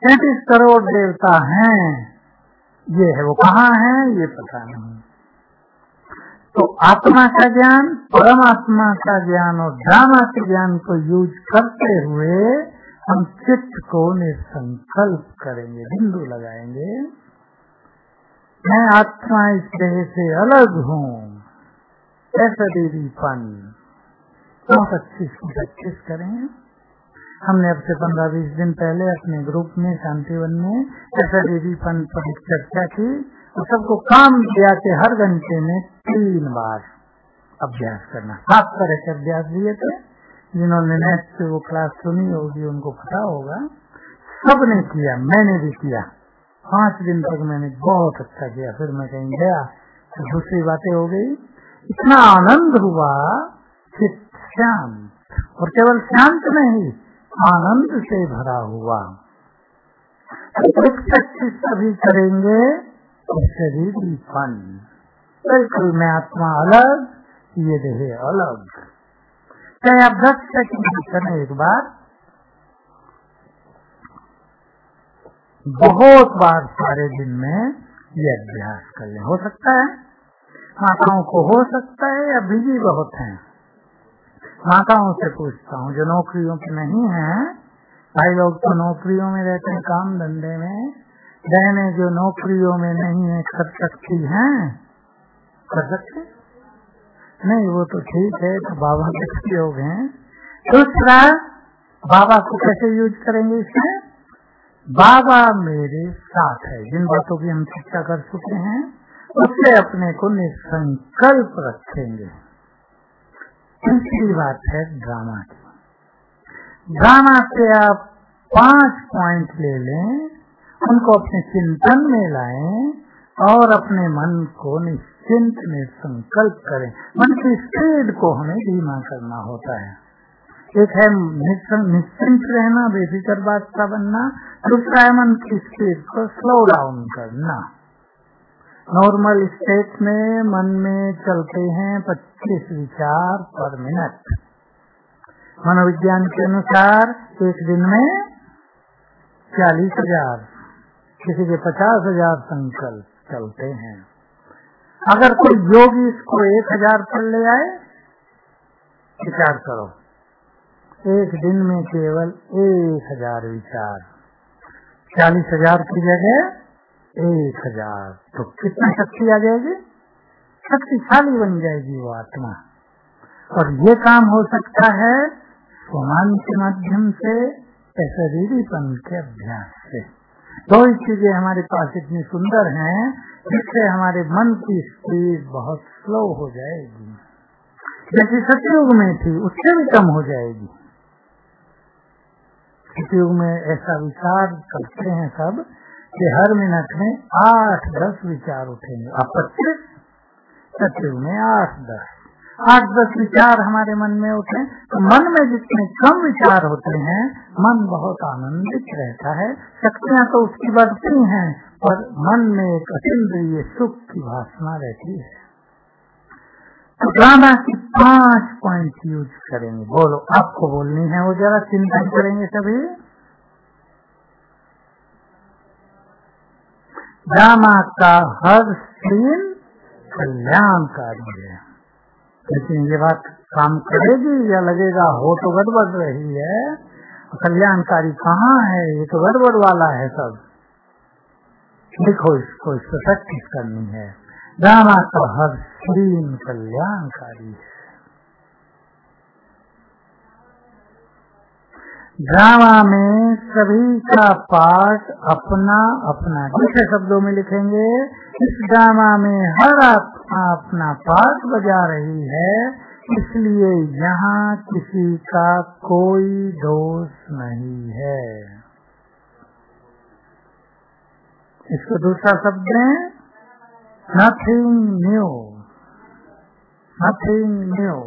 तैतीस करोड़ देवता हैं, ये है, वो कहाँ है ये पता नहीं। तो आत्मा का ज्ञान, परमात्मा का ज्ञान और ड्रामा के ज्ञान को यूज करते हुए हम चित्त को निसंकल्प करेंगे, बिंदु लगाएंगे। मैं आत्मा इस देह से अलग हूँ, ऐसा दीदीपन बहुत अच्छी से प्रैक्टिस करें। हमने अब से पंद्रह बीस दिन पहले अपने ग्रुप में शांतिवन में ऐसा दीदीपन पर चर्चा की और सबको काम दिया कि हर घंटे में तीन बार अभ्यास करना, सात तरह के अभ्यास दिए थे। जिन्होंने नेट से वो क्लास सुनी होगी उनको पता होगा, सबने किया, मैंने भी किया। पांच दिन तक मैंने बहुत अच्छा किया। फिर मैं कहीं गया तो दूसरी बातें हो गई, इतना आनंद हुआ, चित्त शांत, और केवल शांत नहीं आनंद से भरा हुआ। प्रैक्टिस सभी करेंगे शरीरीपन, बिल्कुल मैं आत्मा अलग, ये देह अलग। चाहे आप दस सेकंड करें एक बार, बहुत बार सारे दिन में ये अभ्यास कर लें। हो सकता है माताओं को हो सकता है, या बिजी बहुत हैं। माताओं से पूछता हूँ जो नौकरियों की नहीं है, भाई लोग तो नौकरियों में रहते हैं, काम धंधे में, बहनें जो नौकरियों में नहीं है कर सकती हैं, कर सकते नहीं, वो तो ठीक है, तो बाबा के योग हैं। दूसरा, बाबा को कैसे यूज करेंगे इसमें? बाबा मेरे साथ है, जिन बातों की हम चर्चा कर चुके हैं, उससे अपने को निसंकल्प रखेंगे। तीसरी बात है ड्रामा की। ड्रामा से आप पांच पॉइंट ले लें, उनको अपने चिंतन में लाएं और अपने मन को निश्चिंत निसंकल्प करें। मन की स्पीड को हमें धीमा करना होता है। एक है निश्चिंत रहना, बेफिक्र बात का बनना, दूसरा है मन की स्पीड को स्लो डाउन करना। नॉर्मल स्टेट में मन में चलते हैं पच्चीस विचार पर मिनट। मनोविज्ञान के अनुसार एक दिन में चालीस हजार, किसी के पचास हजार संकल्प चलते हैं। अगर कोई योगी इसको एक हजार पर ले आए, विचार करो, एक दिन में केवल एक हजार विचार, चालीस हजार की जगह एक हजार, तो कितनी शक्ति आ जाएगी? शक्तिशाली बन जाएगी वो आत्मा। और ये काम हो सकता है स्वमान के माध्यम से, शरीरीपन के अभ्यास से। दो ही चीजें हमारे पास इतनी सुंदर हैं जिससे हमारे मन की स्पीड बहुत स्लो हो जाएगी, जैसे सतयुग में थी उससे भी कम हो जाएगी। सतयुग में ऐसा विचार करते हैं सब कि हर मिनट में आठ दस विचार उठेंगे, अब पच्चीस, सतयुग में आठ दस आठ दस विचार हमारे मन में उठे। तो मन में जितने कम विचार होते हैं, मन बहुत आनंदित रहता है। शक्तियाँ तो उसकी बढ़ती हैं, पर मन में एक अतीन्द्रिय सुख की भावना रहती है। तो ड्रामा की पांच पॉइंट यूज करेंगे। बोलो, आपको बोलनी है वो, जरा चिंतन करेंगे सभी। ड्रामा का हर सीन कल्याणकारी है, लेकिन ये बात काम करेगी या लगेगा हो तो गड़बड़ रही है, कल्याणकारी कहाँ है, ये तो गड़बड़ वाला है सब। लिखो इसको, इस पर प्रैक्टिस करनी है। ड्रामा का हर सीन कल्याणकारी है। ड्रामा में सभी का पार्ट अपना अपना, दूसरे शब्दों में लिखेंगे, इस ड्रामा में हर आत्मा अपना पार्ट बजा रही है, इसलिए यहाँ किसी का कोई दोष नहीं है। इसको दूसरा शब्द है नथिंग न्यू, नथिंग न्यू।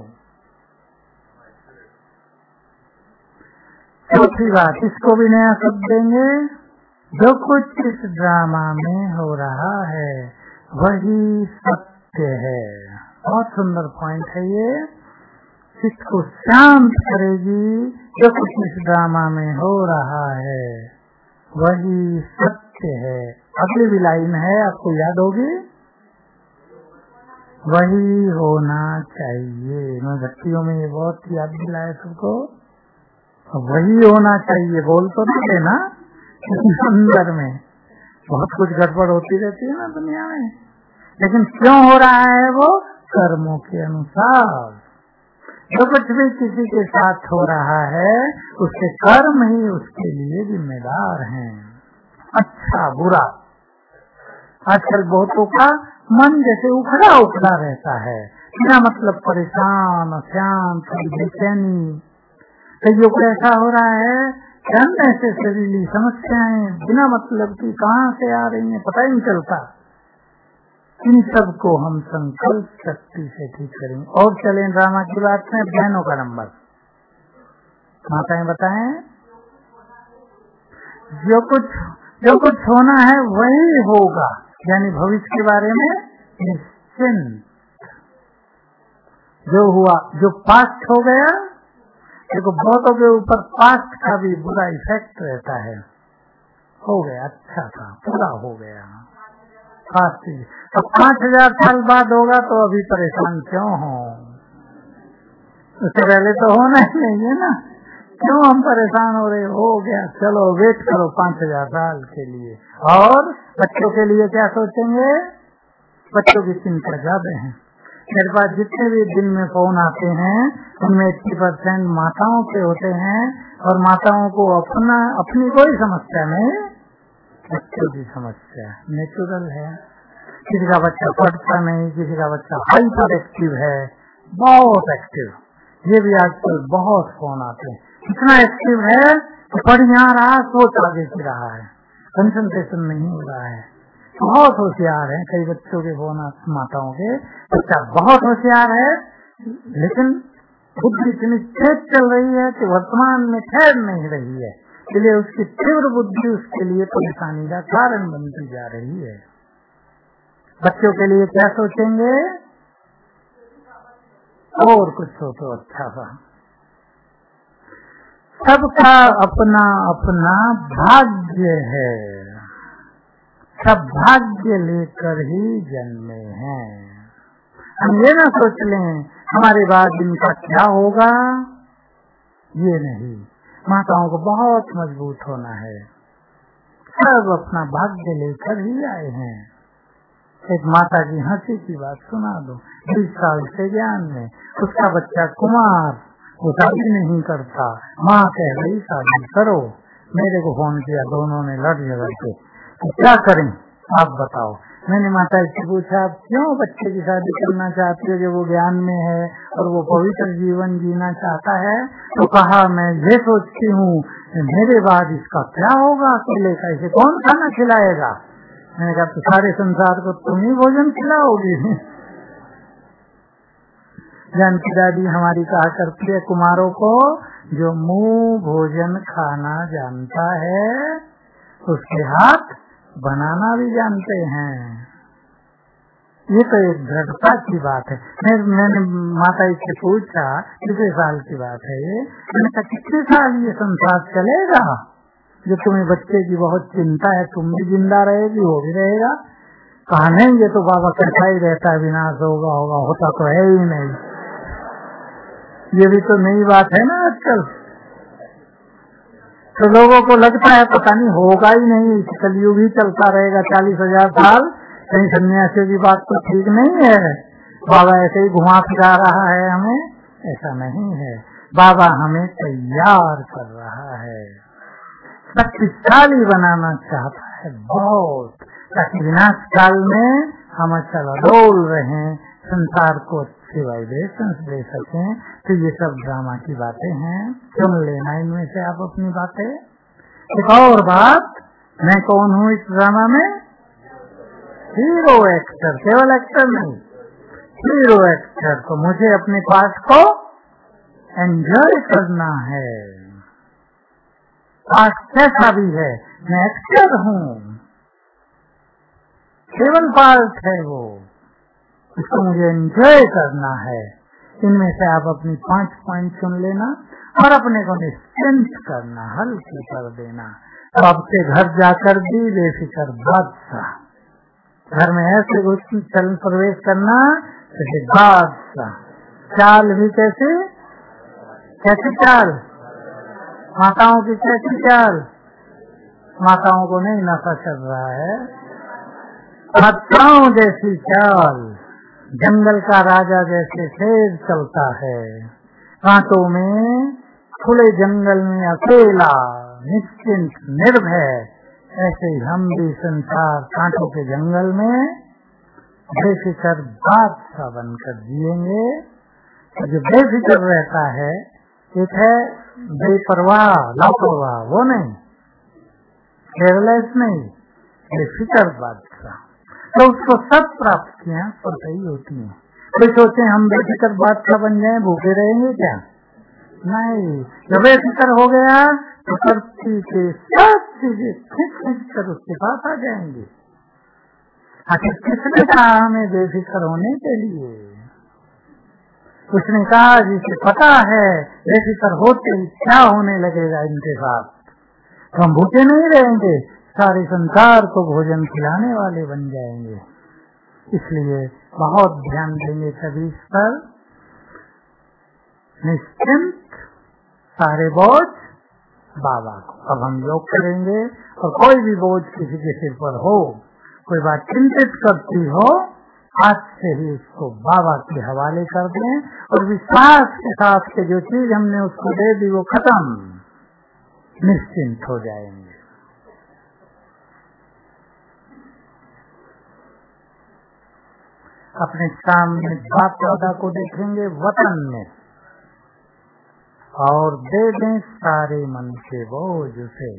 चौथी बात, इसको भी नया शब्द देंगे, जो कुछ इस ड्रामा में हो रहा है वही सत्य है। बहुत सुंदर पॉइंट है ये, इसको शांत करेगी। जो कुछ इस ड्रामा में हो रहा है वही सत्य है। अगली भी लाइन है, आपको याद होगी, वही होना चाहिए। मैं भक्तियों में ये बहुत याद दिलाया सबको, वही होना चाहिए। बोल तो नहीं देना, अंदर में बहुत कुछ गड़बड़ होती रहती है ना दुनिया में, लेकिन क्यों हो रहा है? वो कर्मों के अनुसार। जो कुछ भी किसी के साथ हो रहा है, उसके कर्म ही उसके लिए जिम्मेदार हैं, अच्छा बुरा। आजकल बहुतों का मन जैसे उखड़ा उखड़ा रहता है, बिना मतलब परेशान, अशांत, बेचैनी। कईयों को ऐसा हो रहा है क्या ऐसे शरीरी समस्याएं बिना मतलब की कहाँ से आ रही हैं, पता ही नहीं चलता। इन सब को हम संकल्प शक्ति से ठीक करेंगे। और चलें ड्रामा की बात में, बहनों का नंबर, माताएं बताएं। जो कुछ जो कुछ होना है वही होगा, यानी भविष्य के बारे में निश्चिंत। जो हुआ, जो पास्ट हो गया, देखो बहुतों के ऊपर पास्ट का भी बुरा इफेक्ट रहता है। हो गया, अच्छा था, पूरा हो गया पास्ट। तो पांच हजार साल बाद होगा तो अभी परेशान क्यों हो? उससे पहले तो होना ही नहीं है ना, क्यों हम परेशान हो रहे? हो गया, चलो वेट करो पांच हजार साल के लिए। और बच्चों के लिए क्या सोचेंगे? बच्चों की चिंता ज्यादा है। मेरे पास जितने भी दिन में फोन आते हैं उनमें अस्सी परसेंट माताओं के होते हैं, और माताओं को अपना अपनी कोई समस्या नहीं, बच्चों की समस्या नेचुरल है। किसी का बच्चा पढ़ता नहीं, किसी का बच्चा हाइपर एक्टिव है, बहुत एक्टिव। ये भी आजकल बहुत फोन आते हैं, इतना एक्टिव है कि पढ़ यहाँ रहा, सोच आगे की रहा है, कंसंट्रेशन नहीं हो रहा है। बहुत होशियार है कई बच्चों के फोन, माताओं के, बच्चा बहुत होशियार है लेकिन बुद्धि इतनी तेज चल रही है कि वर्तमान में ठहर नहीं रही है, इसलिए उसकी तीव्र बुद्धि उसके लिए परेशानी का कारण बनती जा रही है। बच्चों के लिए क्या सोचेंगे? और कुछ सोचो अच्छा सा। सबका अपना अपना भाग्य है, सब भाग्य लेकर ही जन्मे हैं। हम ये ना सोच लें हमारे बाद इनका क्या होगा, ये नहीं। माताओं को बहुत मजबूत होना है, सब अपना भाग्य लेकर ही आए हैं। एक माता की हंसी की बात सुना दो। बीस साल से ज्ञान में, उसका बच्चा कुमार, वो शादी नहीं करता, माँ कह रही शादी करो। मेरे को फोन किया, दोनों ने लड़ झगड़ के, तो क्या करें आप बताओ। मैंने माता से पूछा, आप क्यों बच्चे की शादी करना चाहती हो जब वो ज्ञान में है और वो पवित्र जीवन जीना चाहता है? तो कहा, मैं ये सोचती हूँ मेरे बाद इसका क्या होगा, अकेले का इसे कौन खाना खिलाएगा। मैंने कहा, तो सारे संसार को तुम ही भोजन खिलाओगी। जानकी दादी हमारी कहा करती है कुमारों को, जो मुंह भोजन खाना जानता है उसके हाथ बनाना भी जानते हैं। ये तो एक दृढ़ता की बात है। मैं, मैंने माता से पूछा, कितने साल की बात है ये? मैंने कहा, कितने साल ये संसार चलेगा? जो तुम्हें बच्चे की बहुत चिंता है, तुम भी जिंदा रहेगी, वो भी रहेगा। कहा, नहीं ये तो बाबा कहता ही रहता है विनाश होगा होगा, होता तो है ही नहीं। ये भी तो नई बात है ना आजकल। तो लोगों को लगता है पता नहीं होगा ही नहीं, कलयुग ही चलता रहेगा चालीस हजार साल। कहीं सन्यासी की बात तो ठीक नहीं है, बाबा ऐसे ही घुमा फिरा रहा है हमें, ऐसा नहीं है। बाबा हमें तैयार कर रहा है, शक्तिशाली बनाना चाहता है बहुत, ताकि विनाश काल में हम अचल रहे, संसार को अच्छी वाइब्रेशन दे सकें। तो ये सब ड्रामा की बातें हैं, सुन लेना इनमें से आप अपनी बातें। एक और बात, मैं कौन हूँ इस ड्रामा में? हीरो एक्टर, केवल एक्टर नहीं, हीरो एक्टर। तो मुझे अपने पार्ट को एंजॉय करना है। पार्ट कैसा भी है, मैं एक्टर हूँ, केवल पार्ट है वो, इसको मुझे एंजॉय करना है। इनमें से आप अपनी पांच पॉइंट सुन लेना और अपने को निश्चिंत करना, हल्की कर देना। तो आपके घर जाकर भी बेफिक्र बादशाह, घर में ऐसे घुस चल प्रवेश करना जैसे बादशाह, चाल भी कैसे कैसी चाल, माताओं की कैसी चाल, माताओं को नहीं नशा चल रहा है, बादशाहों जैसी चाल, जंगल का राजा जैसे शेर चलता है, कांटों में खुले जंगल में अकेला निश्चिंत निर्भय, ऐसे ही हम भी संसार कांटों के जंगल में बेफिक्र बादशाह बनकर जिएंगे। तो जो बेफिक्र रहता है, एक है बेपरवाह लापरवाह, वो नहीं, केयरलेस नहीं, बेफिक्र बादशाह। तो उसको सब प्राप्तियां स्वतः ही होती हैं। कोई सोचे हम बेफिक्र बादशाह बन जाएं, भूखे रहेंगे क्या? नहीं, जब बेफिक्र हो गया तो धरती के सब चीजें खींच खींच कर उसके पास आ जाएंगी। आखिर किसने कहा हमें बेफिक्र होने के लिए? उसने कहा जिसे पता है बेफिक्र होते ही क्या होने लगेगा इनके साथ, तो हम भूखे नहीं रहेंगे, सारे संसार को भोजन खिलाने वाले बन जाएंगे। इसलिए बहुत ध्यान देंगे सभी इस पर। निश्चिंत, सारे बोझ बाबा को। अब हम योग करेंगे और कोई भी बोझ किसी के सिर पर हो, कोई बात चिंतित करती हो, आज से ही उसको बाबा के हवाले कर दें और विश्वास के साथ के जो चीज हमने उसको दे दी वो खत्म, निश्चिंत हो जाएंगे। अपने सामने बाप दादा को देखेंगे वतन में और दे दें सारे मन के बोझ उसे।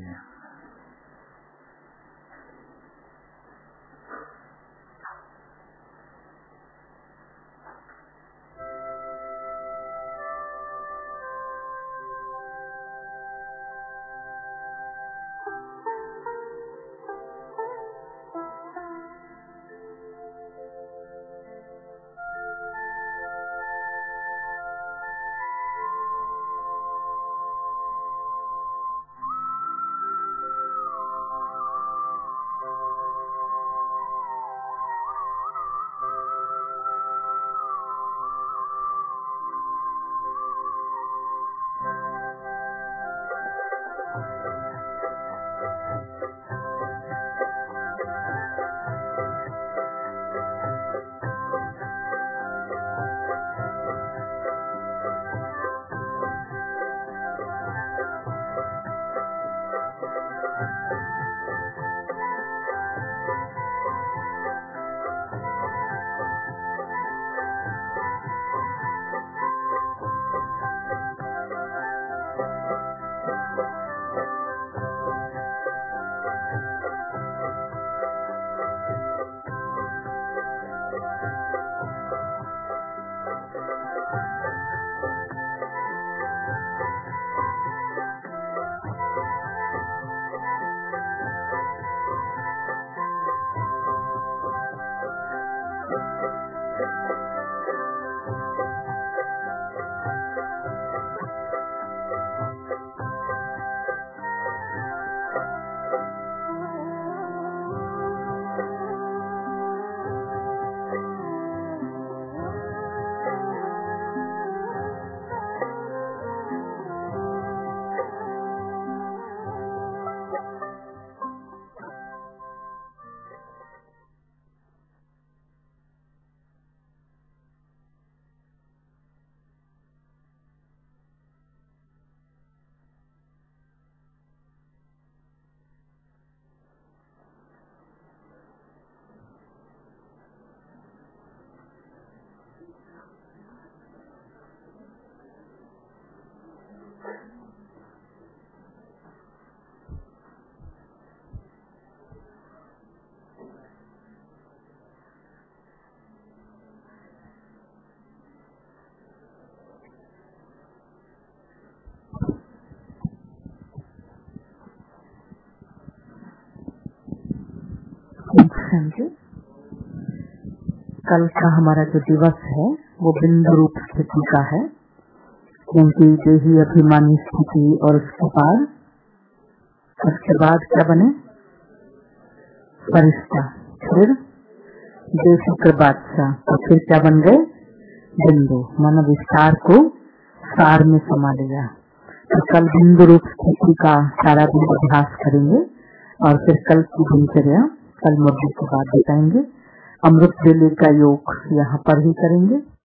कल का हमारा जो दिवस है वो बिंदु रूप स्थिति का है, क्योंकि देही अभिमानी स्थिति और उसके बाद उसके बाद क्या बने? फरिश्ता, फिर बेफिक्र बादशाह, तो फिर क्या बन गए? बिंदु। मानो विस्तार को सार में समा लिया। तो कल बिंदु रूप स्थिति का सारा दिन अभ्यास करेंगे और फिर कल की दिनचर्या कल मुद्दे के बाद बताएंगे। अमृत वेले का योग यहाँ पर ही करेंगे।